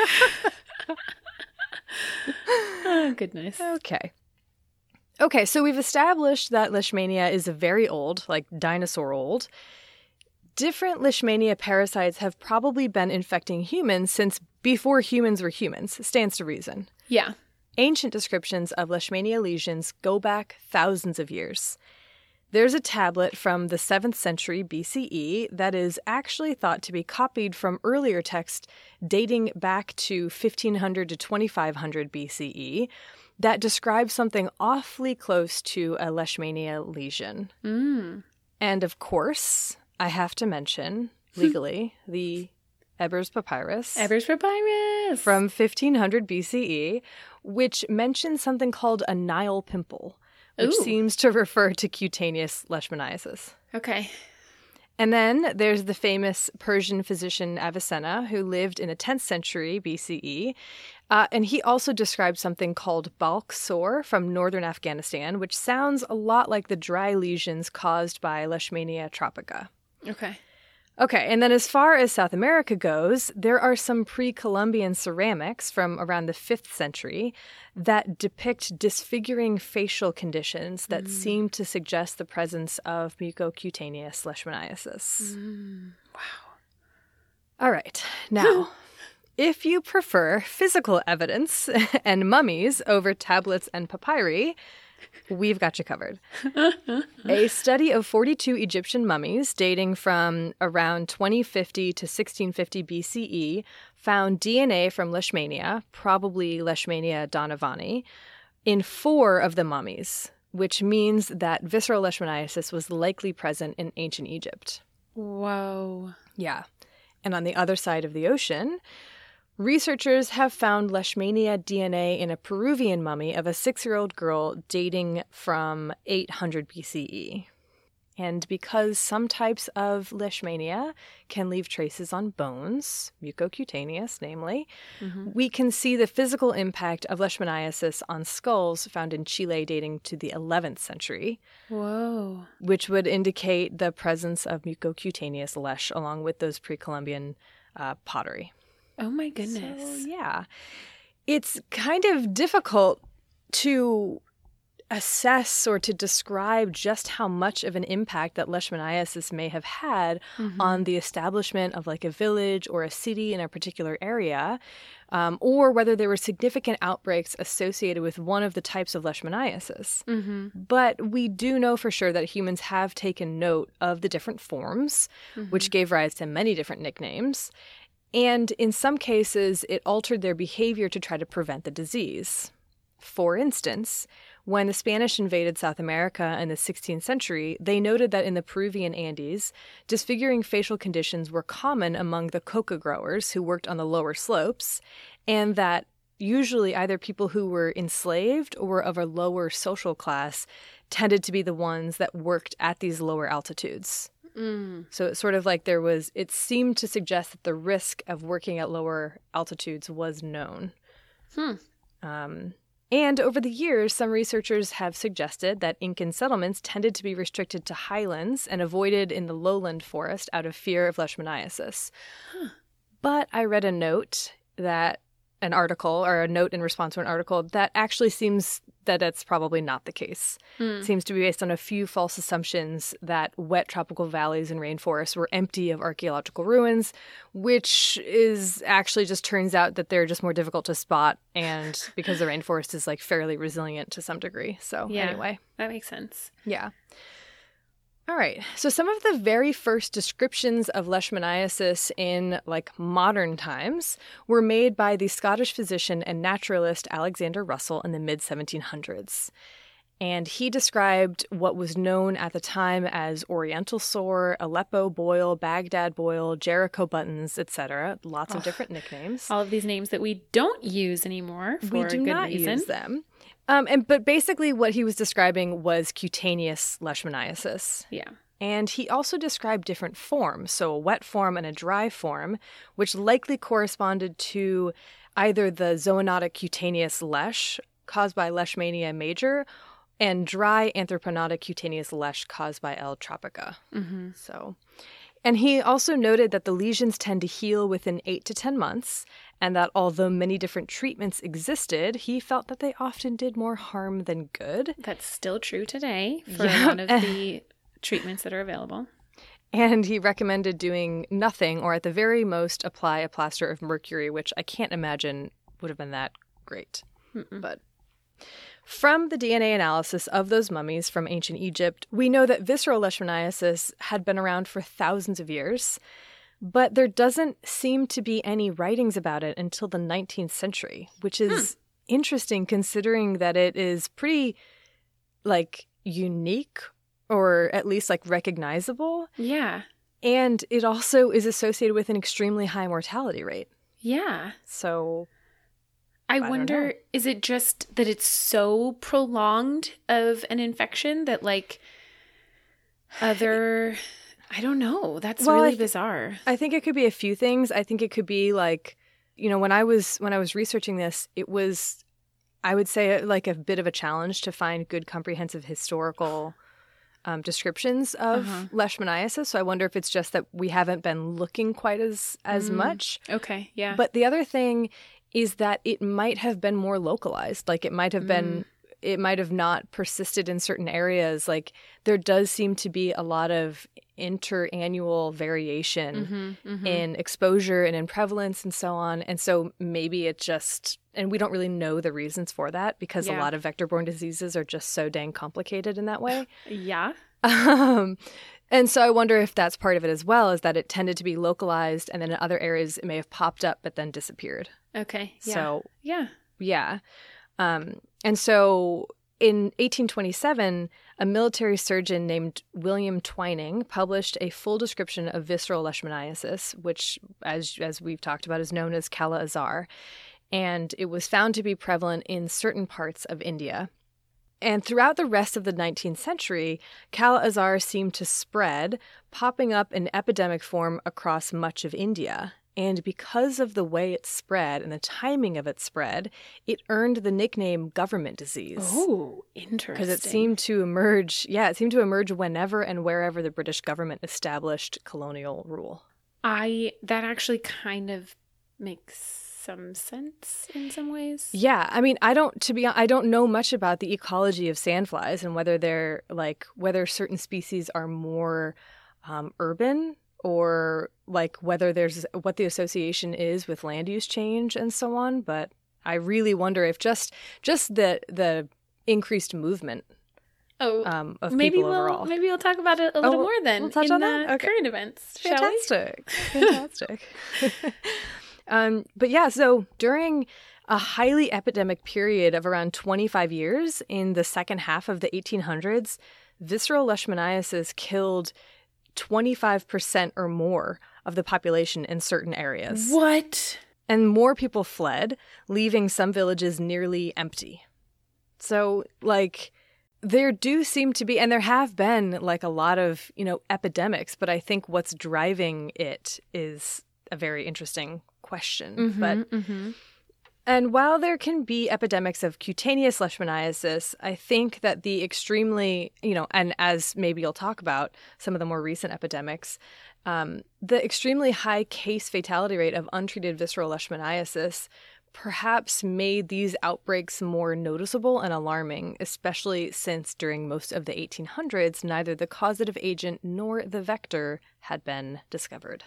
Oh, goodness. Okay, so we've established that Leishmania is very old, dinosaur old. different Leishmania parasites have probably been infecting humans since before humans were humans. Stands to reason. Yeah. Ancient descriptions of Leishmania lesions go back thousands of years. There's a tablet from the 7th century BCE that is actually thought to be copied from earlier text dating back to 1500 to 2500 BCE that describes something awfully close to a Leishmania lesion. And of course, I have to mention, legally, the Ebers Papyrus. Ebers Papyrus! From 1500 BCE, which mentions something called a Nile pimple, which seems to refer to cutaneous leishmaniasis. Okay. And then there's the famous Persian physician Avicenna, who lived in the 10th century BCE. And he also described something called balk sore from northern Afghanistan, which sounds a lot like the dry lesions caused by Leishmania tropica. Okay, and then as far as South America goes, there are some pre-Columbian ceramics from around the 5th century that depict disfiguring facial conditions that seem to suggest the presence of mucocutaneous leishmaniasis. Wow. All right, now, if you prefer physical evidence and mummies over tablets and papyri, we've got you covered. A study of 42 Egyptian mummies dating from around 2050 to 1650 BCE found DNA from Leishmania, probably Leishmania donovani, in 4 of the mummies, which means that visceral leishmaniasis was likely present in ancient Egypt. Whoa. Yeah. And on the other side of the ocean, researchers have found Leishmania DNA in a Peruvian mummy of a 6-year-old girl dating from 800 BCE. And because some types of Leishmania can leave traces on bones, mucocutaneous namely, we can see the physical impact of leishmaniasis on skulls found in Chile dating to the 11th century. Whoa. Which would indicate the presence of mucocutaneous leish along with those pre-Columbian pottery. Oh my goodness. So, yeah. It's kind of difficult to assess or to describe just how much of an impact that leishmaniasis may have had on the establishment of like a village or a city in a particular area, or whether there were significant outbreaks associated with one of the types of leishmaniasis. But we do know for sure that humans have taken note of the different forms, which gave rise to many different nicknames. And in some cases, it altered their behavior to try to prevent the disease. For instance, when the Spanish invaded South America in the 16th century, they noted that in the Peruvian Andes, disfiguring facial conditions were common among the coca growers who worked on the lower slopes, and that usually either people who were enslaved or of a lower social class tended to be the ones that worked at these lower altitudes. So it's sort of like it seemed to suggest that the risk of working at lower altitudes was known. And over the years, some researchers have suggested that Incan settlements tended to be restricted to highlands and avoided in the lowland forest out of fear of leishmaniasis. But I read a note in response to an article that actually seems that that's probably not the case. It seems to be based on a few false assumptions that wet tropical valleys and rainforests were empty of archaeological ruins, which is actually just turns out that they're just more difficult to spot, and because the rainforest is like fairly resilient to some degree. So anyway. That makes sense. Yeah. All right. So some of the very first descriptions of leishmaniasis in like modern times were made by the Scottish physician and naturalist Alexander Russell in the mid-1700s. And he described what was known at the time as Oriental sore, Aleppo boil, Baghdad boil, Jericho buttons, etc. Lots of different nicknames. All of these names that we don't use anymore for a good reason. We do not use them. But basically what he was describing was cutaneous leishmaniasis. Yeah. And he also described different forms, so a wet form and a dry form, which likely corresponded to either the zoonotic cutaneous leish caused by Leishmania major and dry anthraponotic cutaneous leish caused by L. tropica. And he also noted that the lesions tend to heal within 8 to 10 months, and that although many different treatments existed, he felt that they often did more harm than good. That's still true today for one of the treatments that are available. And he recommended doing nothing, or at the very most, apply a plaster of mercury, which I can't imagine would have been that great. But from the DNA analysis of those mummies from ancient Egypt, we know that visceral leishmaniasis had been around for thousands of years, but there doesn't seem to be any writings about it until the 19th century, which is interesting considering that it is pretty, unique, or at least, recognizable. Yeah. And it also is associated with an extremely high mortality rate. Yeah. So I wonder, is it just that it's so prolonged of an infection that I don't know. That's really bizarre. I think it could be a few things. I think it could be when I was researching this, it was, I would say, a bit of a challenge to find good comprehensive historical descriptions of leishmaniasis. So I wonder if it's just that we haven't been looking quite as much. Okay, yeah. But the other thing is that it might have been more localized. It might have been, it might have not persisted in certain areas. There does seem to be a lot of interannual variation in exposure and in prevalence and so on. And so maybe it just, and we don't really know the reasons for that because a lot of vector-borne diseases are just so dang complicated in that way. Yeah. And so I wonder if that's part of it as well, is that it tended to be localized and then in other areas it may have popped up but then disappeared. Okay. Yeah. So, yeah. And so in 1827, a military surgeon named William Twining published a full description of visceral leishmaniasis, which, as we've talked about, is known as Kala-Azar. And it was found to be prevalent in certain parts of India. And throughout the rest of the 19th century, Kala-Azar seemed to spread, popping up in epidemic form across much of India. And because of the way it spread and the timing of its spread, it earned the nickname government disease. Oh, interesting. Because it seemed to emerge, whenever and wherever the British government established colonial rule. That actually kind of makes some sense in some ways. Yeah, I mean, I don't know much about the ecology of sandflies and whether they're whether certain species are more urban, or whether there's what the association is with land use change and so on. But I really wonder if just the increased movement of people overall. Maybe we'll talk about it a little more then. We'll touch on that? Okay. Current events, Fantastic. Fantastic. But yeah, so during a highly epidemic period of around 25 years in the second half of the 1800s, visceral leishmaniasis killed 25% or more of the population in certain areas. What? And more people fled, leaving some villages nearly empty. So, there do seem to be, and there have been, a lot of, epidemics, but I think what's driving it is a very interesting question. And while there can be epidemics of cutaneous leishmaniasis, I think that the extremely, and as maybe you'll talk about some of the more recent epidemics, the extremely high case fatality rate of untreated visceral leishmaniasis perhaps made these outbreaks more noticeable and alarming, especially since during most of the 1800s, neither the causative agent nor the vector had been discovered.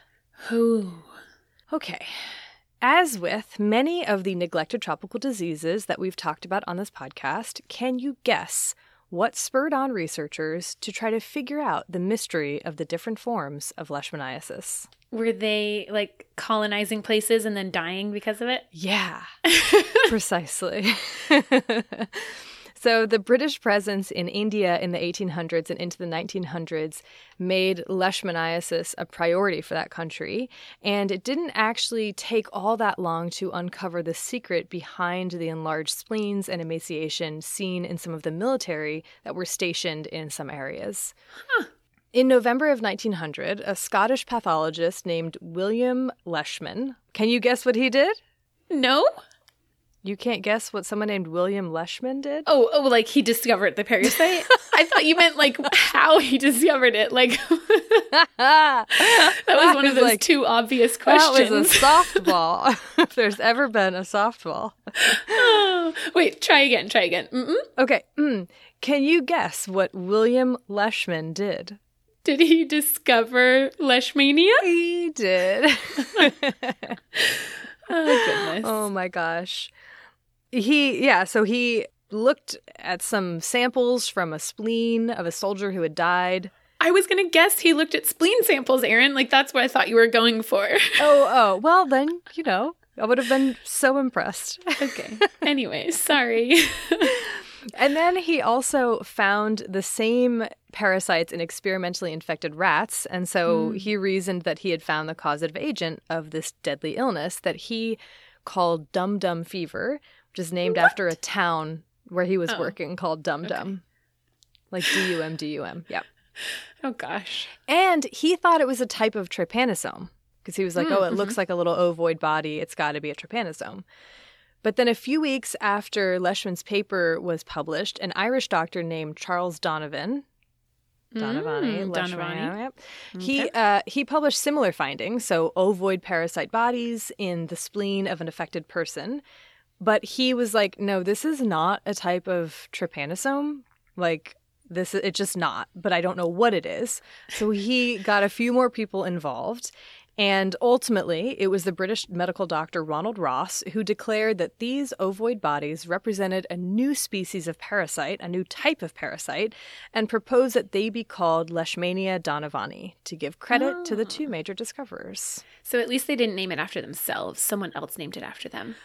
Okay. As with many of the neglected tropical diseases that we've talked about on this podcast, can you guess what spurred on researchers to try to figure out the mystery of the different forms of leishmaniasis? Were they colonizing places and then dying because of it? Yeah, precisely. So the British presence in India in the 1800s and into the 1900s made leishmaniasis a priority for that country, and it didn't actually take all that long to uncover the secret behind the enlarged spleens and emaciation seen in some of the military that were stationed in some areas. In November of 1900, a Scottish pathologist named William Leishman, can you guess what he did? No. You can't guess what someone named William Leishman did? Oh, he discovered the parasite? I thought you meant, how he discovered it. That was one of those too obvious questions. That was a softball, if there's ever been a softball. Oh, wait, try again. Okay. Can you guess what William Leishman did? Did he discover Leishmania? He did. Oh, goodness. Oh my gosh. So he looked at some samples from a spleen of a soldier who had died. I was going to guess he looked at spleen samples, Erin. Like, that's what I thought you were going for. Oh, well then, I would have been so impressed. Okay. Anyway, sorry. And then he also found the same parasites in experimentally infected rats. And so he reasoned that he had found the causative agent of this deadly illness that he called Dum Dum fever, which is named after a town where he was working called Dum Dum. Like D-U-M-D-U-M. Yeah. Oh, gosh. And he thought it was a type of trypanosome because he was like, it looks like a little ovoid body. It's got to be a trypanosome. But then a few weeks after Leishman's paper was published, an Irish doctor named Charles Donovan, Donovani. He published similar findings, so ovoid parasite bodies in the spleen of an affected person. But he was like, no, this is not a type of trypanosome. Like, it's just not, but I don't know what it is. So he got a few more people involved. And ultimately, it was the British medical doctor Ronald Ross who declared that these ovoid bodies represented a new species of parasite, a new type of parasite, and proposed that they be called Leishmania donovani to give credit to the two major discoverers. So at least they didn't name it after themselves. Someone else named it after them.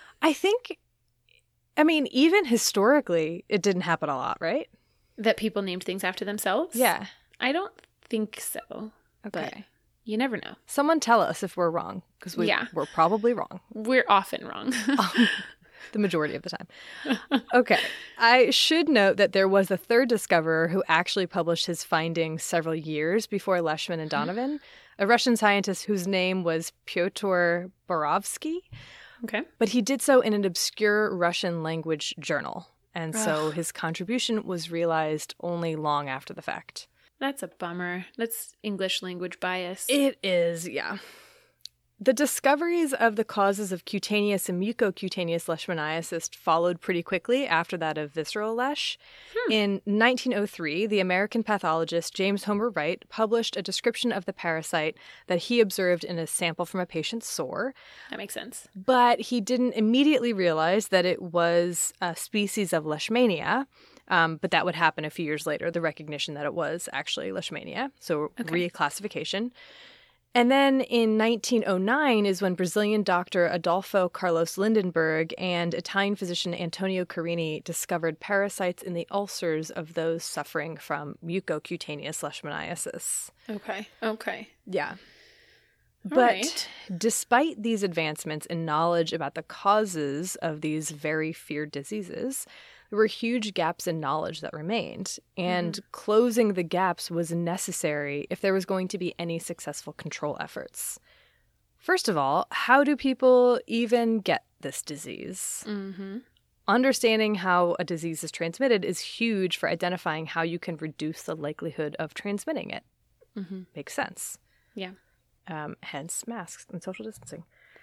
Even historically, it didn't happen a lot, right? That people named things after themselves? Yeah. I don't think so. Okay. But you never know. Someone tell us if we're wrong, because we're probably wrong. We're often wrong. The majority of the time. Okay. I should note that there was a third discoverer who actually published his findings several years before Leishman and Donovan, a Russian scientist whose name was Pyotr Borovsky. Okay. But he did so in an obscure Russian language journal. And so his contribution was realized only long after the fact. That's a bummer. That's English language bias. It is, yeah. The discoveries of the causes of cutaneous and mucocutaneous leishmaniasis followed pretty quickly after that of visceral lesh. In 1903, the American pathologist James Homer Wright published a description of the parasite that he observed in a sample from a patient's sore. That makes sense. But he didn't immediately realize that it was a species of Leishmania. But that would happen a few years later, the recognition that it was actually Leishmania, so reclassification. And then in 1909 is when Brazilian doctor Adolfo Carlos Lindenberg and Italian physician Antonio Carini discovered parasites in the ulcers of those suffering from mucocutaneous leishmaniasis. Okay. Yeah. All But right. Despite these advancements in knowledge about the causes of these very feared diseases, there were huge gaps in knowledge that remained, and closing the gaps was necessary if there was going to be any successful control efforts. First of all, how do people even get this disease? Understanding how a disease is transmitted is huge for identifying how you can reduce the likelihood of transmitting it. Makes sense. Yeah. Hence masks and social distancing.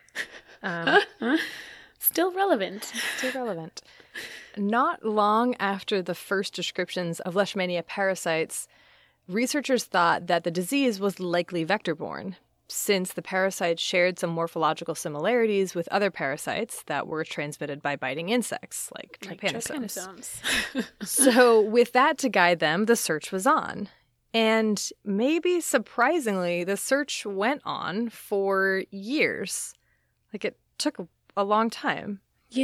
Still relevant. Still relevant. Not long after the first descriptions of Leishmania parasites, researchers thought that the disease was likely vector-borne, since the parasites shared some morphological similarities with other parasites that were transmitted by biting insects, like trypanosomes. So with that to guide them, the search was on. And maybe surprisingly, the search went on for years. Like, it took a long time.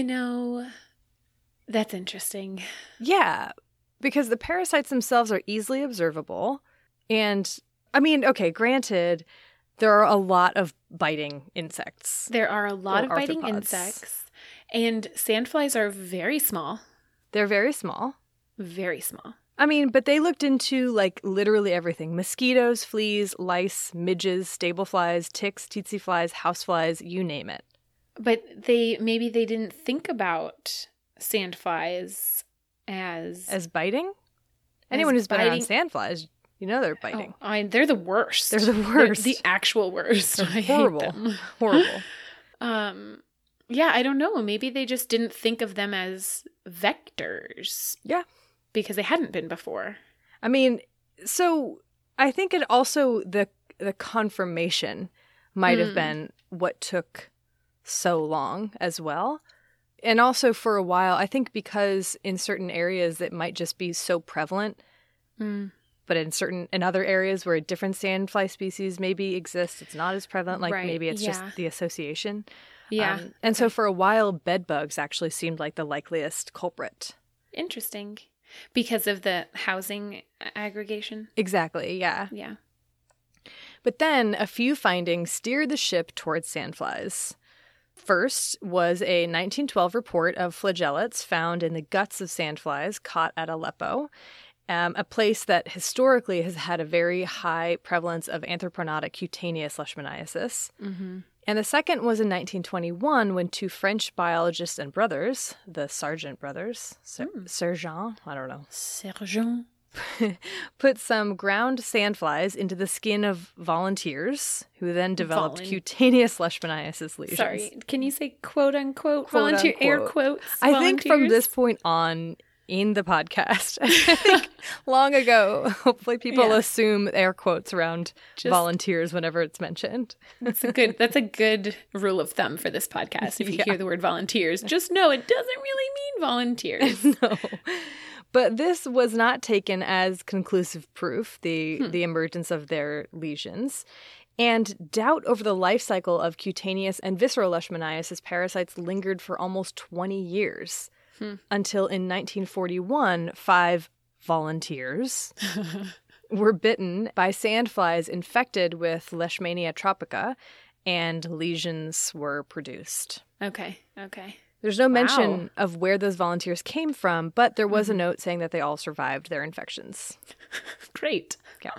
That's interesting. Yeah, because the parasites themselves are easily observable. And, granted, there are a lot of biting insects. There are a lot of biting arthropods. insects. And sandflies are very small. They're very small. Very small. But they looked into, literally everything. Mosquitoes, fleas, lice, midges, stable flies, ticks, tsetse flies, houseflies, you name it. But they didn't think about sandflies as biting? Anyone who's been around sandflies, they're biting. They're the worst. They're the worst. They're the actual worst. They're horrible. I hate them. Horrible. Yeah, I don't know. Maybe they just didn't think of them as vectors. Yeah. Because they hadn't been before. I think it also, the confirmation might have been what took so long as well. And also for a while, I think because in certain areas it might just be so prevalent, but in other areas where a different sandfly species maybe exists, it's not as prevalent. Like maybe it's just the association. Yeah. And so for a while, bed bugs actually seemed like the likeliest culprit. Interesting. Because of the housing aggregation? Exactly, yeah. Yeah. But then a few findings steered the ship towards sandflies. First was a 1912 report of flagellates found in the guts of sandflies caught at Aleppo, a place that historically has had a very high prevalence of anthraponotic cutaneous leishmaniasis. Mm-hmm. And the second was in 1921 when two French biologists and brothers, the Sargent brothers, Sergent, I don't know. Sergent. Put some ground sandflies into the skin of volunteers who then developed cutaneous leishmaniasis lesions. Sorry, can you say quote unquote volunteer, air quotes? I think from this point on in the podcast, I think long ago, hopefully people assume air quotes around volunteers whenever it's mentioned. That's a good rule of thumb for this podcast. If you hear the word volunteers, just know it doesn't really mean volunteers. No. But this was not taken as conclusive proof, the emergence of their lesions. And doubt over the life cycle of cutaneous and visceral leishmaniasis parasites lingered for almost 20 years until in 1941, 5 volunteers were bitten by sandflies infected with Leishmania tropica, and lesions were produced. Okay. There's no mention of where those volunteers came from, but there was a note saying that they all survived their infections. Great. Yeah.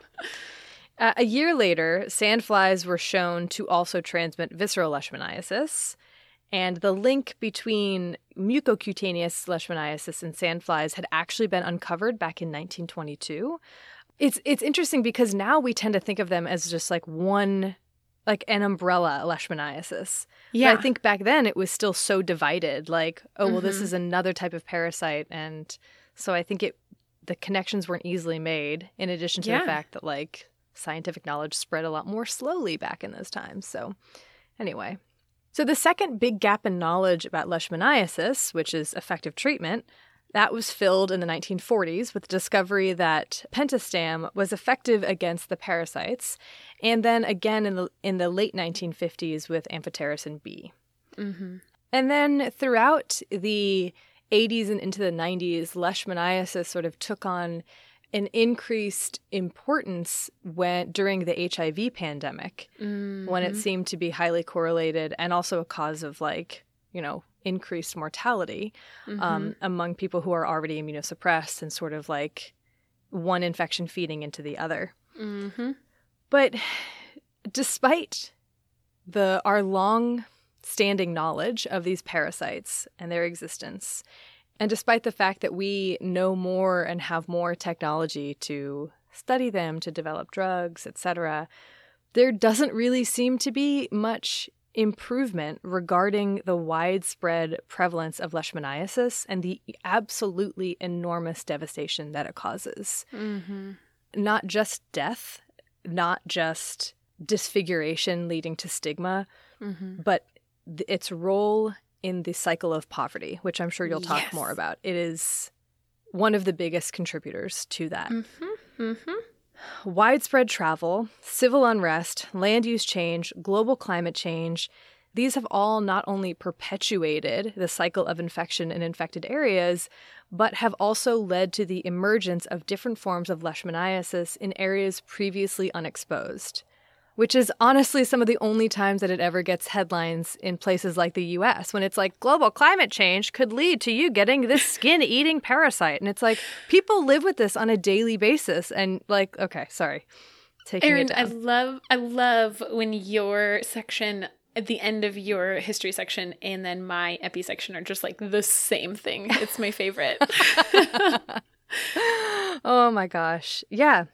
A year later, sandflies were shown to also transmit visceral leishmaniasis, and the link between mucocutaneous leishmaniasis and sandflies had actually been uncovered back in 1922. It's interesting because now we tend to think of them as just like one, like an umbrella leishmaniasis. Yeah. But I think back then it was still so divided, like, oh, well, this is another type of parasite. And so I think the connections weren't easily made, in addition to the fact that, like, scientific knowledge spread a lot more slowly back in those times. So anyway. So the second big gap in knowledge about leishmaniasis, which is effective treatment, that was filled in the 1940s with the discovery that pentastam was effective against the parasites, and then again in the late 1950s with amphotericin B. Mm-hmm. And then throughout the 80s and into the 90s, leishmaniasis sort of took on an increased importance during the HIV pandemic, when it seemed to be highly correlated and also a cause of, like, increased mortality among people who are already immunosuppressed, and sort of like one infection feeding into the other. Mm-hmm. But despite our long-standing knowledge of these parasites and their existence, and despite the fact that we know more and have more technology to study them, to develop drugs, etc., there doesn't really seem to be much improvement regarding the widespread prevalence of leishmaniasis and the absolutely enormous devastation that it causes. Mm-hmm. Not just death, not just disfiguration leading to stigma, but its role in the cycle of poverty, which I'm sure you'll talk more about. It is one of the biggest contributors to that. Mm-hmm. Mm-hmm. Widespread travel, civil unrest, land use change, global climate change, these have all not only perpetuated the cycle of infection in infected areas, but have also led to the emergence of different forms of leishmaniasis in areas previously unexposed, which is honestly some of the only times that it ever gets headlines in places like the U.S., when it's like, global climate change could lead to you getting this skin-eating parasite. And it's like, people live with this on a daily basis. And, like, okay, sorry. Erin, I love when your section, at the end of your history section, and then my epi section are just like the same thing. It's my favorite. Oh my gosh. Yeah.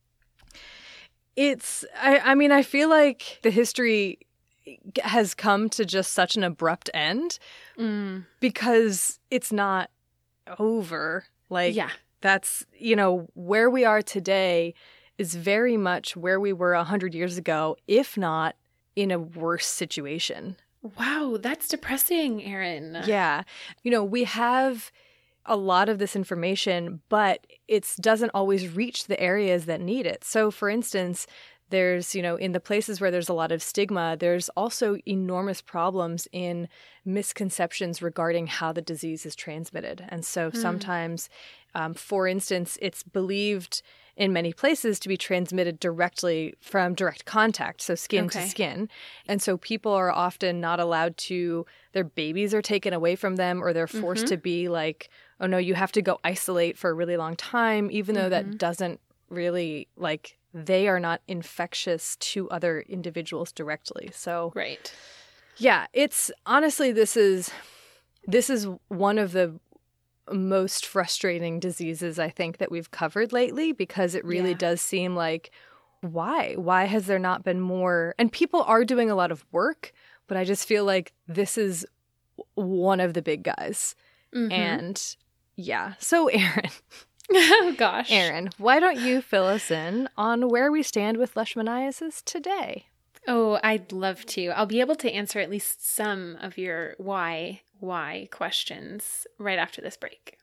I feel like the history has come to just such an abrupt end because it's not over. Like, that's, where we are today is very much where we were 100 years ago, if not in a worse situation. Wow, that's depressing, Erin. Yeah. We have a lot of this information, but it doesn't always reach the areas that need it. So, for instance, there's, in the places where there's a lot of stigma, there's also enormous problems in misconceptions regarding how the disease is transmitted. And so sometimes, for instance, it's believed in many places to be transmitted directly from direct contact, so skin to skin. And so people are often not allowed to, their babies are taken away from them, or they're forced to be like, oh no, you have to go isolate for a really long time, even though that doesn't really, like, they are not infectious to other individuals directly. So, right. Yeah, it's honestly, this is one of the most frustrating diseases I think that we've covered lately, because it really does seem like, why has there not been more? And people are doing a lot of work, but I just feel like this is one of the big guys. And yeah, so Erin. Oh, gosh. Erin, why don't you fill us in on where we stand with leishmaniasis today? Oh, I'd love to. I'll be able to answer at least some of your why questions right after this break.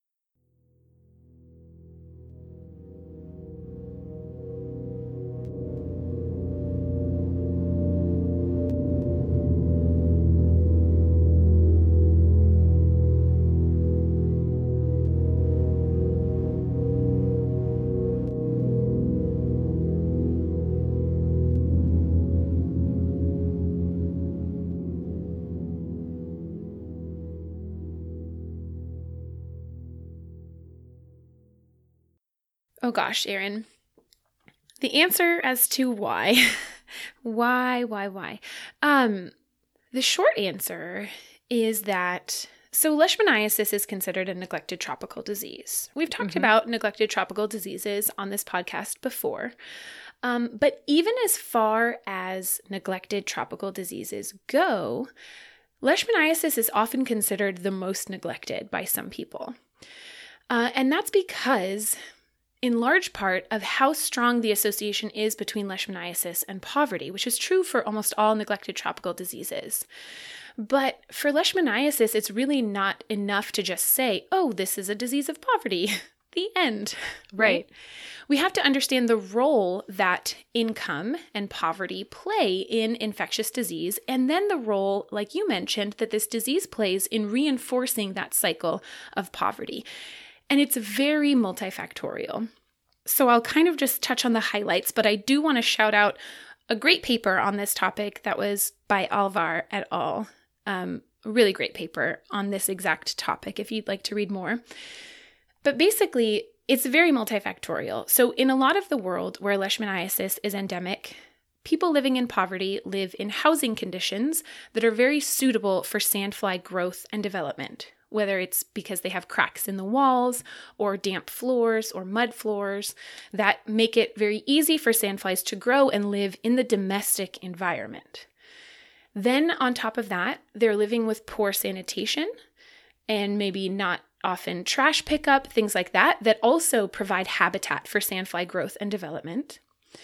Oh gosh, Erin. The answer as to why. why? The short answer is that, so leishmaniasis is considered a neglected tropical disease. We've talked about neglected tropical diseases on this podcast before. But even as far as neglected tropical diseases go, leishmaniasis is often considered the most neglected by some people. And that's because, in large part, of how strong the association is between leishmaniasis and poverty, which is true for almost all neglected tropical diseases. But for leishmaniasis, it's really not enough to just say, oh, this is a disease of poverty. The end. Right. We have to understand the role that income and poverty play in infectious disease, and then the role, like you mentioned, that this disease plays in reinforcing that cycle of poverty. And it's very multifactorial. So I'll kind of just touch on the highlights, but I do want to shout out a great paper on this topic that was by Alvar et al. A really great paper on this exact topic if you'd like to read more. But basically, it's very multifactorial. So in a lot of the world where leishmaniasis is endemic, people living in poverty live in housing conditions that are very suitable for sandfly growth and development, whether it's because they have cracks in the walls or damp floors or mud floors that make it very easy for sandflies to grow and live in the domestic environment. Then on top of that, they're living with poor sanitation and maybe not often trash pickup, things like that, that also provide habitat for sandfly growth and development.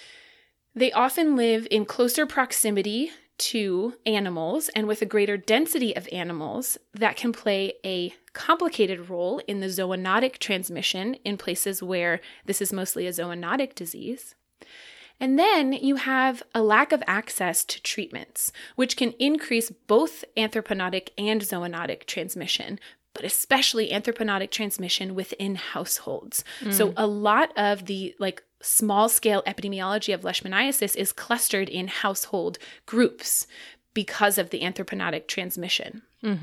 They often live in closer proximity to animals and with a greater density of animals that can play a complicated role in the zoonotic transmission in places where this is mostly a zoonotic disease. And then you have a lack of access to treatments, which can increase both anthroponic and zoonotic transmission, but especially anthroponic transmission within households. So a lot of the small-scale epidemiology of leishmaniasis is clustered in household groups because of the anthroponic transmission.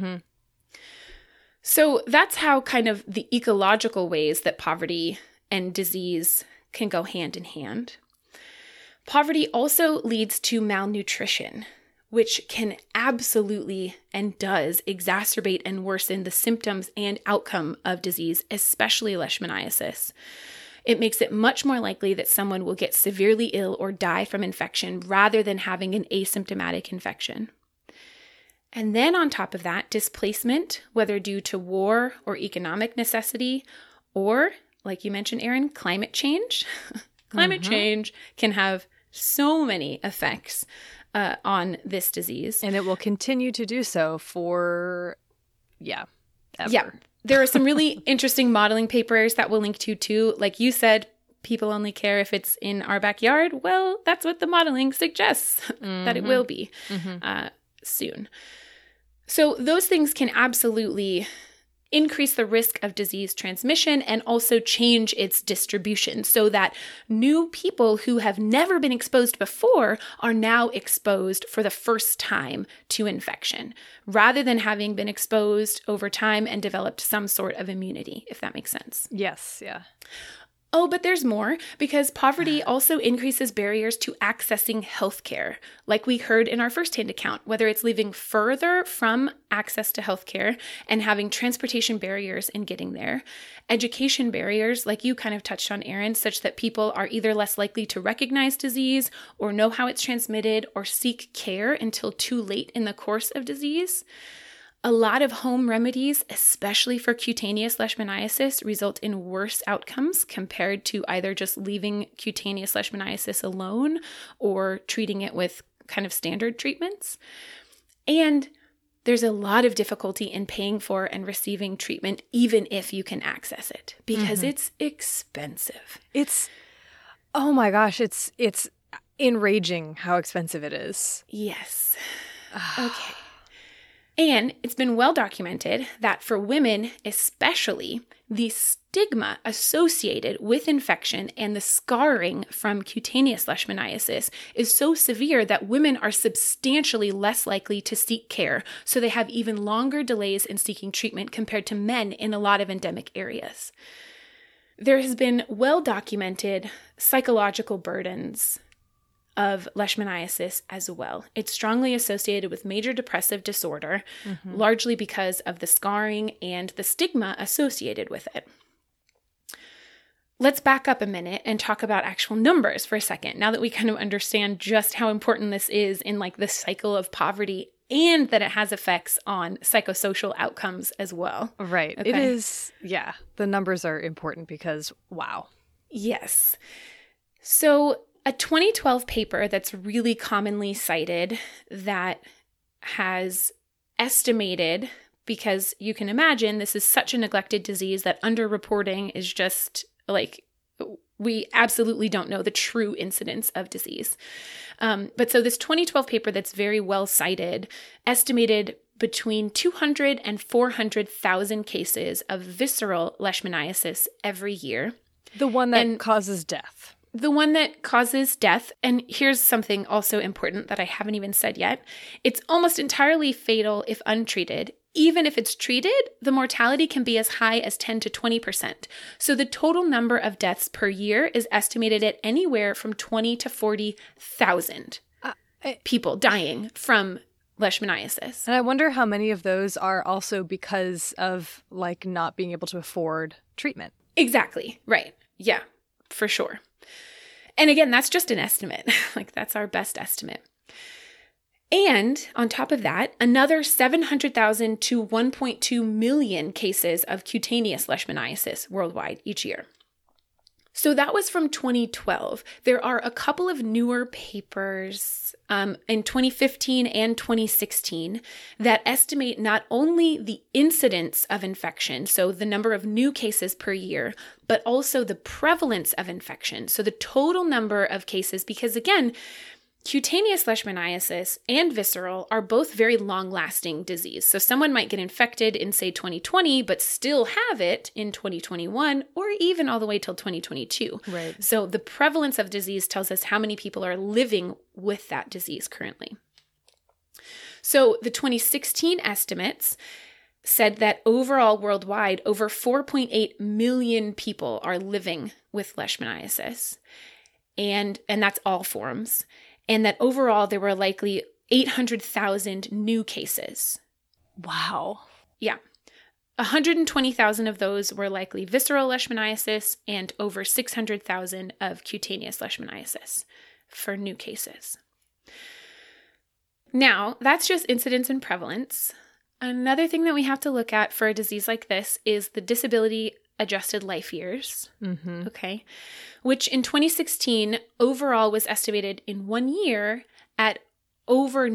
So that's how kind of the ecological ways that poverty and disease can go hand in hand. Poverty also leads to malnutrition, which can absolutely and does exacerbate and worsen the symptoms and outcome of disease, especially leishmaniasis. It makes it much more likely that someone will get severely ill or die from infection rather than having an asymptomatic infection. And then on top of that, displacement, whether due to war or economic necessity, or, like you mentioned, Erin, climate change, Climate change can have so many effects on this disease. And it will continue to do so for, ever. Yeah. There are some really interesting modeling papers that we'll link to too. Like you said, people only care if it's in our backyard. Well, that's what the modeling suggests that it will be soon. So those things can absolutely increase the risk of disease transmission and also change its distribution so that new people who have never been exposed before are now exposed for the first time to infection, rather than having been exposed over time and developed some sort of immunity, if that makes sense. Yes, yeah. Oh, but there's more, because poverty also increases barriers to accessing healthcare. Like we heard in our first-hand account, whether it's living further from access to healthcare and having transportation barriers in getting there, education barriers, like you kind of touched on, Erin, such that people are either less likely to recognize disease or know how it's transmitted or seek care until too late in the course of disease. A lot of home remedies, especially for cutaneous leishmaniasis, result in worse outcomes compared to either just leaving cutaneous leishmaniasis alone or treating it with kind of standard treatments. And there's a lot of difficulty in paying for and receiving treatment, even if you can access it, because it's expensive. Oh my gosh, it's enraging how expensive it is. Yes. Okay. And it's been well documented that for women especially, the stigma associated with infection and the scarring from cutaneous leishmaniasis is so severe that women are substantially less likely to seek care, so they have even longer delays in seeking treatment compared to men in a lot of endemic areas. There has been well documented psychological burdens of leishmaniasis as well. It's strongly associated with major depressive disorder, largely because of the scarring and the stigma associated with it. Let's back up a minute and talk about actual numbers for a second, now that we kind of understand just how important this is in like the cycle of poverty and that it has effects on psychosocial outcomes as well. Right. Okay. It is, yeah. The numbers are important because, wow. Yes. So a 2012 paper that's really commonly cited that has estimated, because you can imagine this is such a neglected disease that underreporting is just like, we absolutely don't know the true incidence of disease. But so this 2012 paper that's very well cited estimated between 200 and 400,000 cases of visceral leishmaniasis every year. The one that causes death. The one that causes death, and here's something also important that I haven't even said yet. It's almost entirely fatal if untreated. Even if it's treated, the mortality can be as high as 10 to 20%. So the total number of deaths per year is estimated at anywhere from 20 to 40,000 people dying from leishmaniasis. And I wonder how many of those are also because of like not being able to afford treatment. Exactly. Right. Yeah, for sure. And again, that's just an estimate. Like that's our best estimate. And on top of that, another 700,000 to 1.2 million cases of cutaneous leishmaniasis worldwide each year. So that was from 2012. There are a couple of newer papers in 2015 and 2016 that estimate not only the incidence of infection, so the number of new cases per year, but also the prevalence of infection, so the total number of cases, because again, cutaneous leishmaniasis and visceral are both very long-lasting disease. So someone might get infected in, say, 2020, but still have it in 2021 or even all the way till 2022. Right. So the prevalence of disease tells us how many people are living with that disease currently. So the 2016 estimates said that overall worldwide, over 4.8 million people are living with leishmaniasis. And that's all forms. And that overall, there were likely 800,000 new cases. Wow. Yeah. 120,000 of those were likely visceral leishmaniasis and over 600,000 of cutaneous leishmaniasis for new cases. Now, that's just incidence and prevalence. Another thing that we have to look at for a disease like this is the disability adjusted life years, okay, which in 2016 overall was estimated in 1 year at over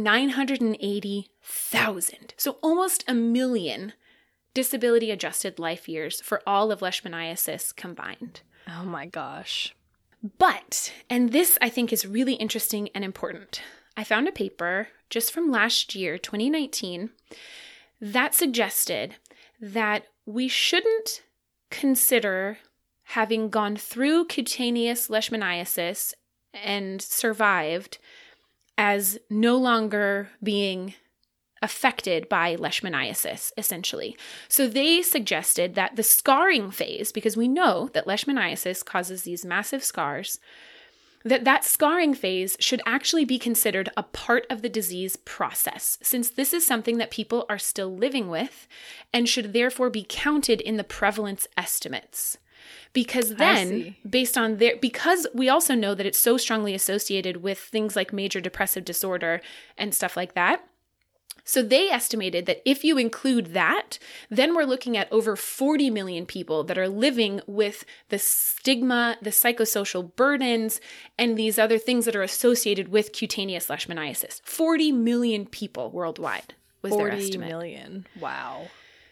980,000. So almost 1 million disability adjusted life years for all of leishmaniasis combined. Oh my gosh. But, and this I think is really interesting and important, I found a paper just from last year, 2019, that suggested that we shouldn't consider having gone through cutaneous leishmaniasis and survived as no longer being affected by leishmaniasis, essentially. So they suggested that the scarring phase, because we know that leishmaniasis causes these massive scars, that scarring phase should actually be considered a part of the disease process, since this is something that people are still living with and should therefore be counted in the prevalence estimates. Because then, based on because we also know that it's so strongly associated with things like major depressive disorder and stuff like that. So they estimated that if you include that, then we're looking at over 40 million people that are living with the stigma, the psychosocial burdens, and these other things that are associated with cutaneous leishmaniasis. 40 million people worldwide was their estimate. 40 million. Wow.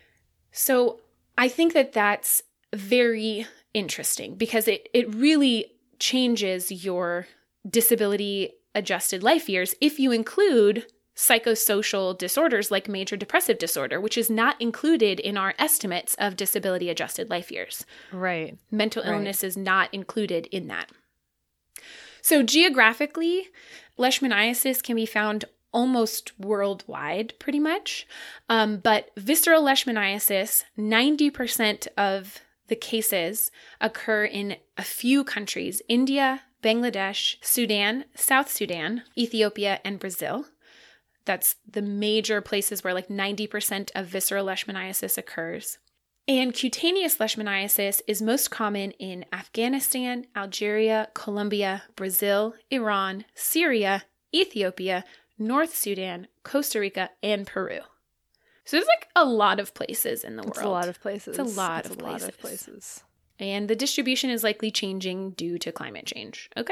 So I think that that's very interesting because it really changes your disability adjusted life years if you include psychosocial disorders like major depressive disorder, which is not included in our estimates of disability adjusted life years. Right. Mental illness is not included in that. So geographically, leishmaniasis can be found almost worldwide, pretty much. But visceral leishmaniasis, 90% of the cases occur in a few countries: India, Bangladesh, Sudan, South Sudan, Ethiopia, and Brazil. That's the major places where like 90% of visceral leishmaniasis occurs. And cutaneous leishmaniasis is most common in Afghanistan, Algeria, Colombia, Brazil, Iran, Syria, Ethiopia, North Sudan, Costa Rica, and Peru. So there's like a lot of places in the world. It's a lot of places. It's a lot of places. And the distribution is likely changing due to climate change. Okay?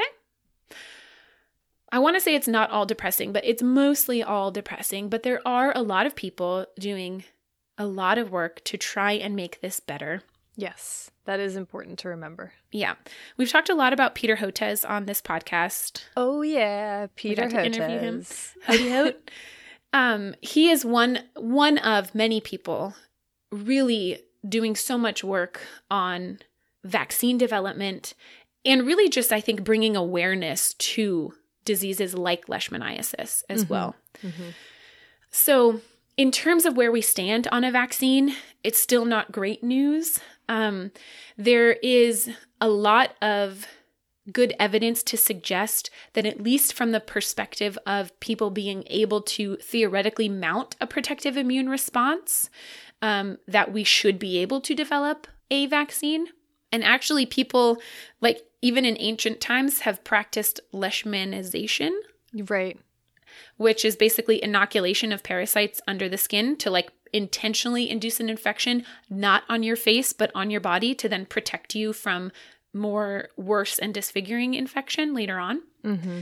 I want to say it's not all depressing, but it's mostly all depressing. But there are a lot of people doing a lot of work to try and make this better. Yes, that is important to remember. Yeah. We've talked a lot about Peter Hotez on this podcast. Oh, yeah. Peter Hotez. Interview him. Howdy Hote. He is one of many people really doing so much work on vaccine development and really just, I think, bringing awareness to diseases like leishmaniasis as well. Mm-hmm. So in terms of where we stand on a vaccine, it's still not great news. There is a lot of good evidence to suggest that, at least from the perspective of people being able to theoretically mount a protective immune response, that we should be able to develop a vaccine. And actually people, like even in ancient times, have practiced leishmanization. Right. Which is basically inoculation of parasites under the skin to like intentionally induce an infection, not on your face, but on your body, to then protect you from more worse and disfiguring infection later on. Mm-hmm.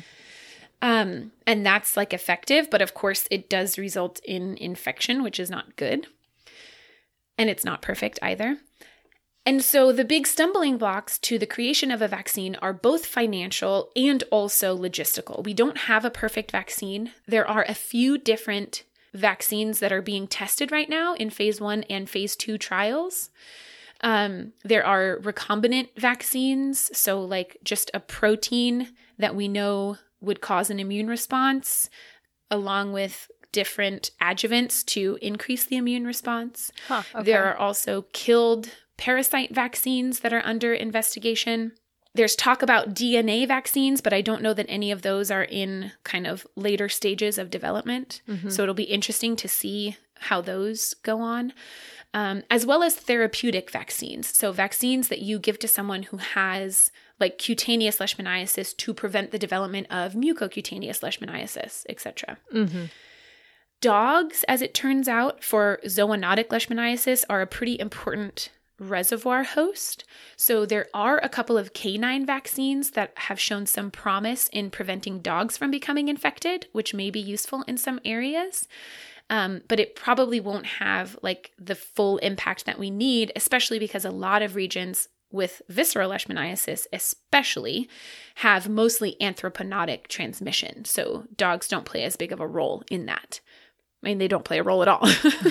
And that's like effective, but of course it does result in infection, which is not good. And it's not perfect either. And so the big stumbling blocks to the creation of a vaccine are both financial and also logistical. We don't have a perfect vaccine. There are a few different vaccines that are being tested right now in phase 1 and phase 2 trials. There are recombinant vaccines, so like just a protein that we know would cause an immune response, along with different adjuvants to increase the immune response. Okay. There are also killed parasite vaccines that are under investigation. There's talk about DNA vaccines, but I don't know that any of those are in kind of later stages of development. Mm-hmm. So it'll be interesting to see how those go on, as well as therapeutic vaccines. So vaccines that you give to someone who has like cutaneous leishmaniasis to prevent the development of mucocutaneous leishmaniasis, etc. Mm-hmm. Dogs, as it turns out, for zoonotic leishmaniasis are a pretty important reservoir host. So there are a couple of canine vaccines that have shown some promise in preventing dogs from becoming infected, which may be useful in some areas. But it probably won't have like the full impact that we need, especially because a lot of regions with visceral leishmaniasis especially have mostly anthroponic transmission. So dogs don't play as big of a role in that. I mean, they don't play a role at all.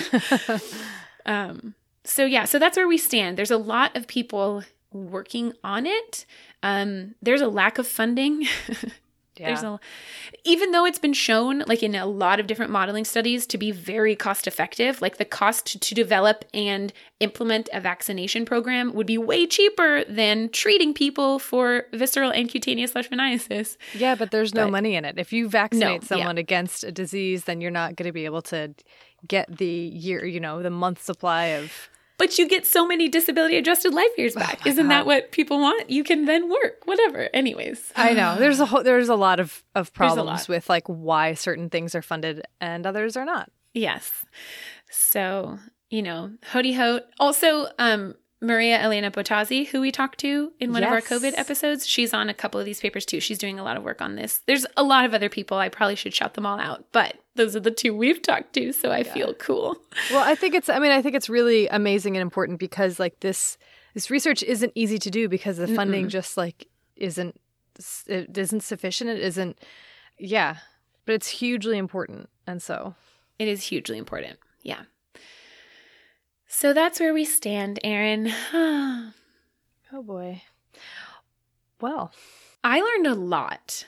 So that's where we stand. There's a lot of people working on it. There's a lack of funding. Yeah. Even though it's been shown, like in a lot of different modeling studies, to be very cost effective, like the cost to develop and implement a vaccination program would be way cheaper than treating people for visceral and cutaneous leishmaniasis. Yeah, but there's no money in it. If you vaccinate someone against a disease, then you're not going to be able to get the month supply of... But you get so many disability-adjusted life years back. Isn't that what people want? You can then work, whatever. Anyways. I know. There's a lot of problems with like why certain things are funded and others are not. Yes. So, hody ho. Also, Maria Elena Bottazzi, who we talked to in one of our COVID episodes, she's on a couple of these papers too. She's doing a lot of work on this. There's a lot of other people. I probably should shout them all out, but those are the two we've talked to, so I feel cool. Well, I think it's really amazing and important because like this research isn't easy to do because the funding just like isn't sufficient. It isn't, but it's hugely important. And so it is hugely important. Yeah. So that's where we stand, Erin. Oh boy. Well, I learned a lot.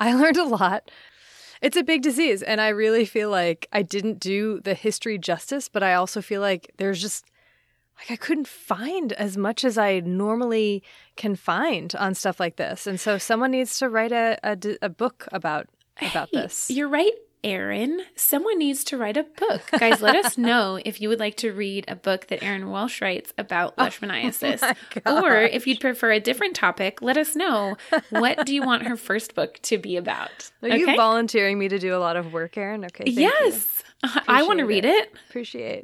It's a big disease, and I really feel like I didn't do the history justice, but I also feel like there's just, like I couldn't find as much as I normally can find on stuff like this. And so someone needs to write a book about this. You're right, Erin. Someone needs to write a book. Guys, let us know if you would like to read a book that Erin Welsh writes about leishmaniasis. Or if you'd prefer a different topic, let us know. What do you want her first book to be about? Are you volunteering me to do a lot of work, Erin? Okay. Yes. I want to read it. Appreciate.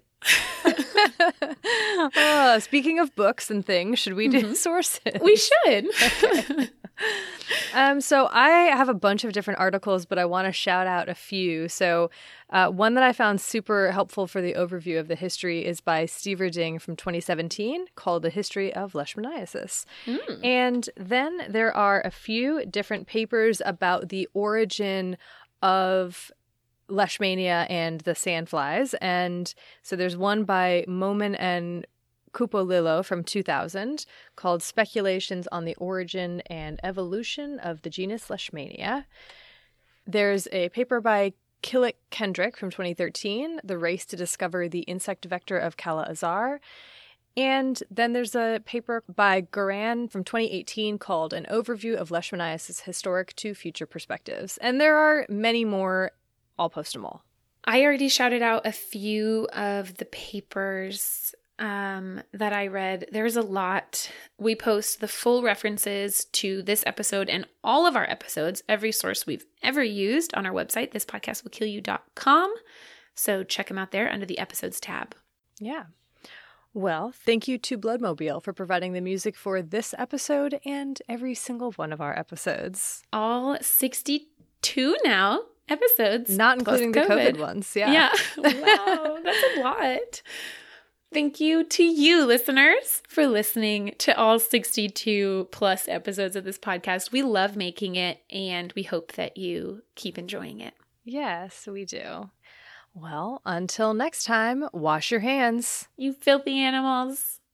Speaking of books and things, should we do sources? We should. Okay. So I have a bunch of different articles, but I want to shout out a few. So one that I found super helpful for the overview of the history is by Steve Ding from 2017 called The History of Leishmaniasis. And then there are a few different papers about the origin of Leishmania and the sandflies. And so there's one by Moman and Cupolillo from 2000 called Speculations on the Origin and Evolution of the Genus Leishmania. There's a paper by Killick Kendrick from 2013, The Race to Discover the Insect Vector of Kala-Azar. And then there's a paper by Goran from 2018 called An Overview of Leishmaniasis Historic to Future Perspectives. And there are many more. I'll post them all. I already shouted out a few of the papers that I read. There's a lot. We post the full references to this episode and all of our episodes, every source we've ever used on our website, thispodcastwillkillyou.com. So check them out there under the episodes tab. Yeah. Well, thank you to Bloodmobile for providing the music for this episode and every single one of our episodes. All 62 now episodes. Not including the COVID ones. Yeah. Wow, that's a lot. Thank you to you, listeners, for listening to all 62 plus episodes of this podcast. We love making it, and we hope that you keep enjoying it. Yes, we do. Well, until next time, wash your hands. You filthy animals.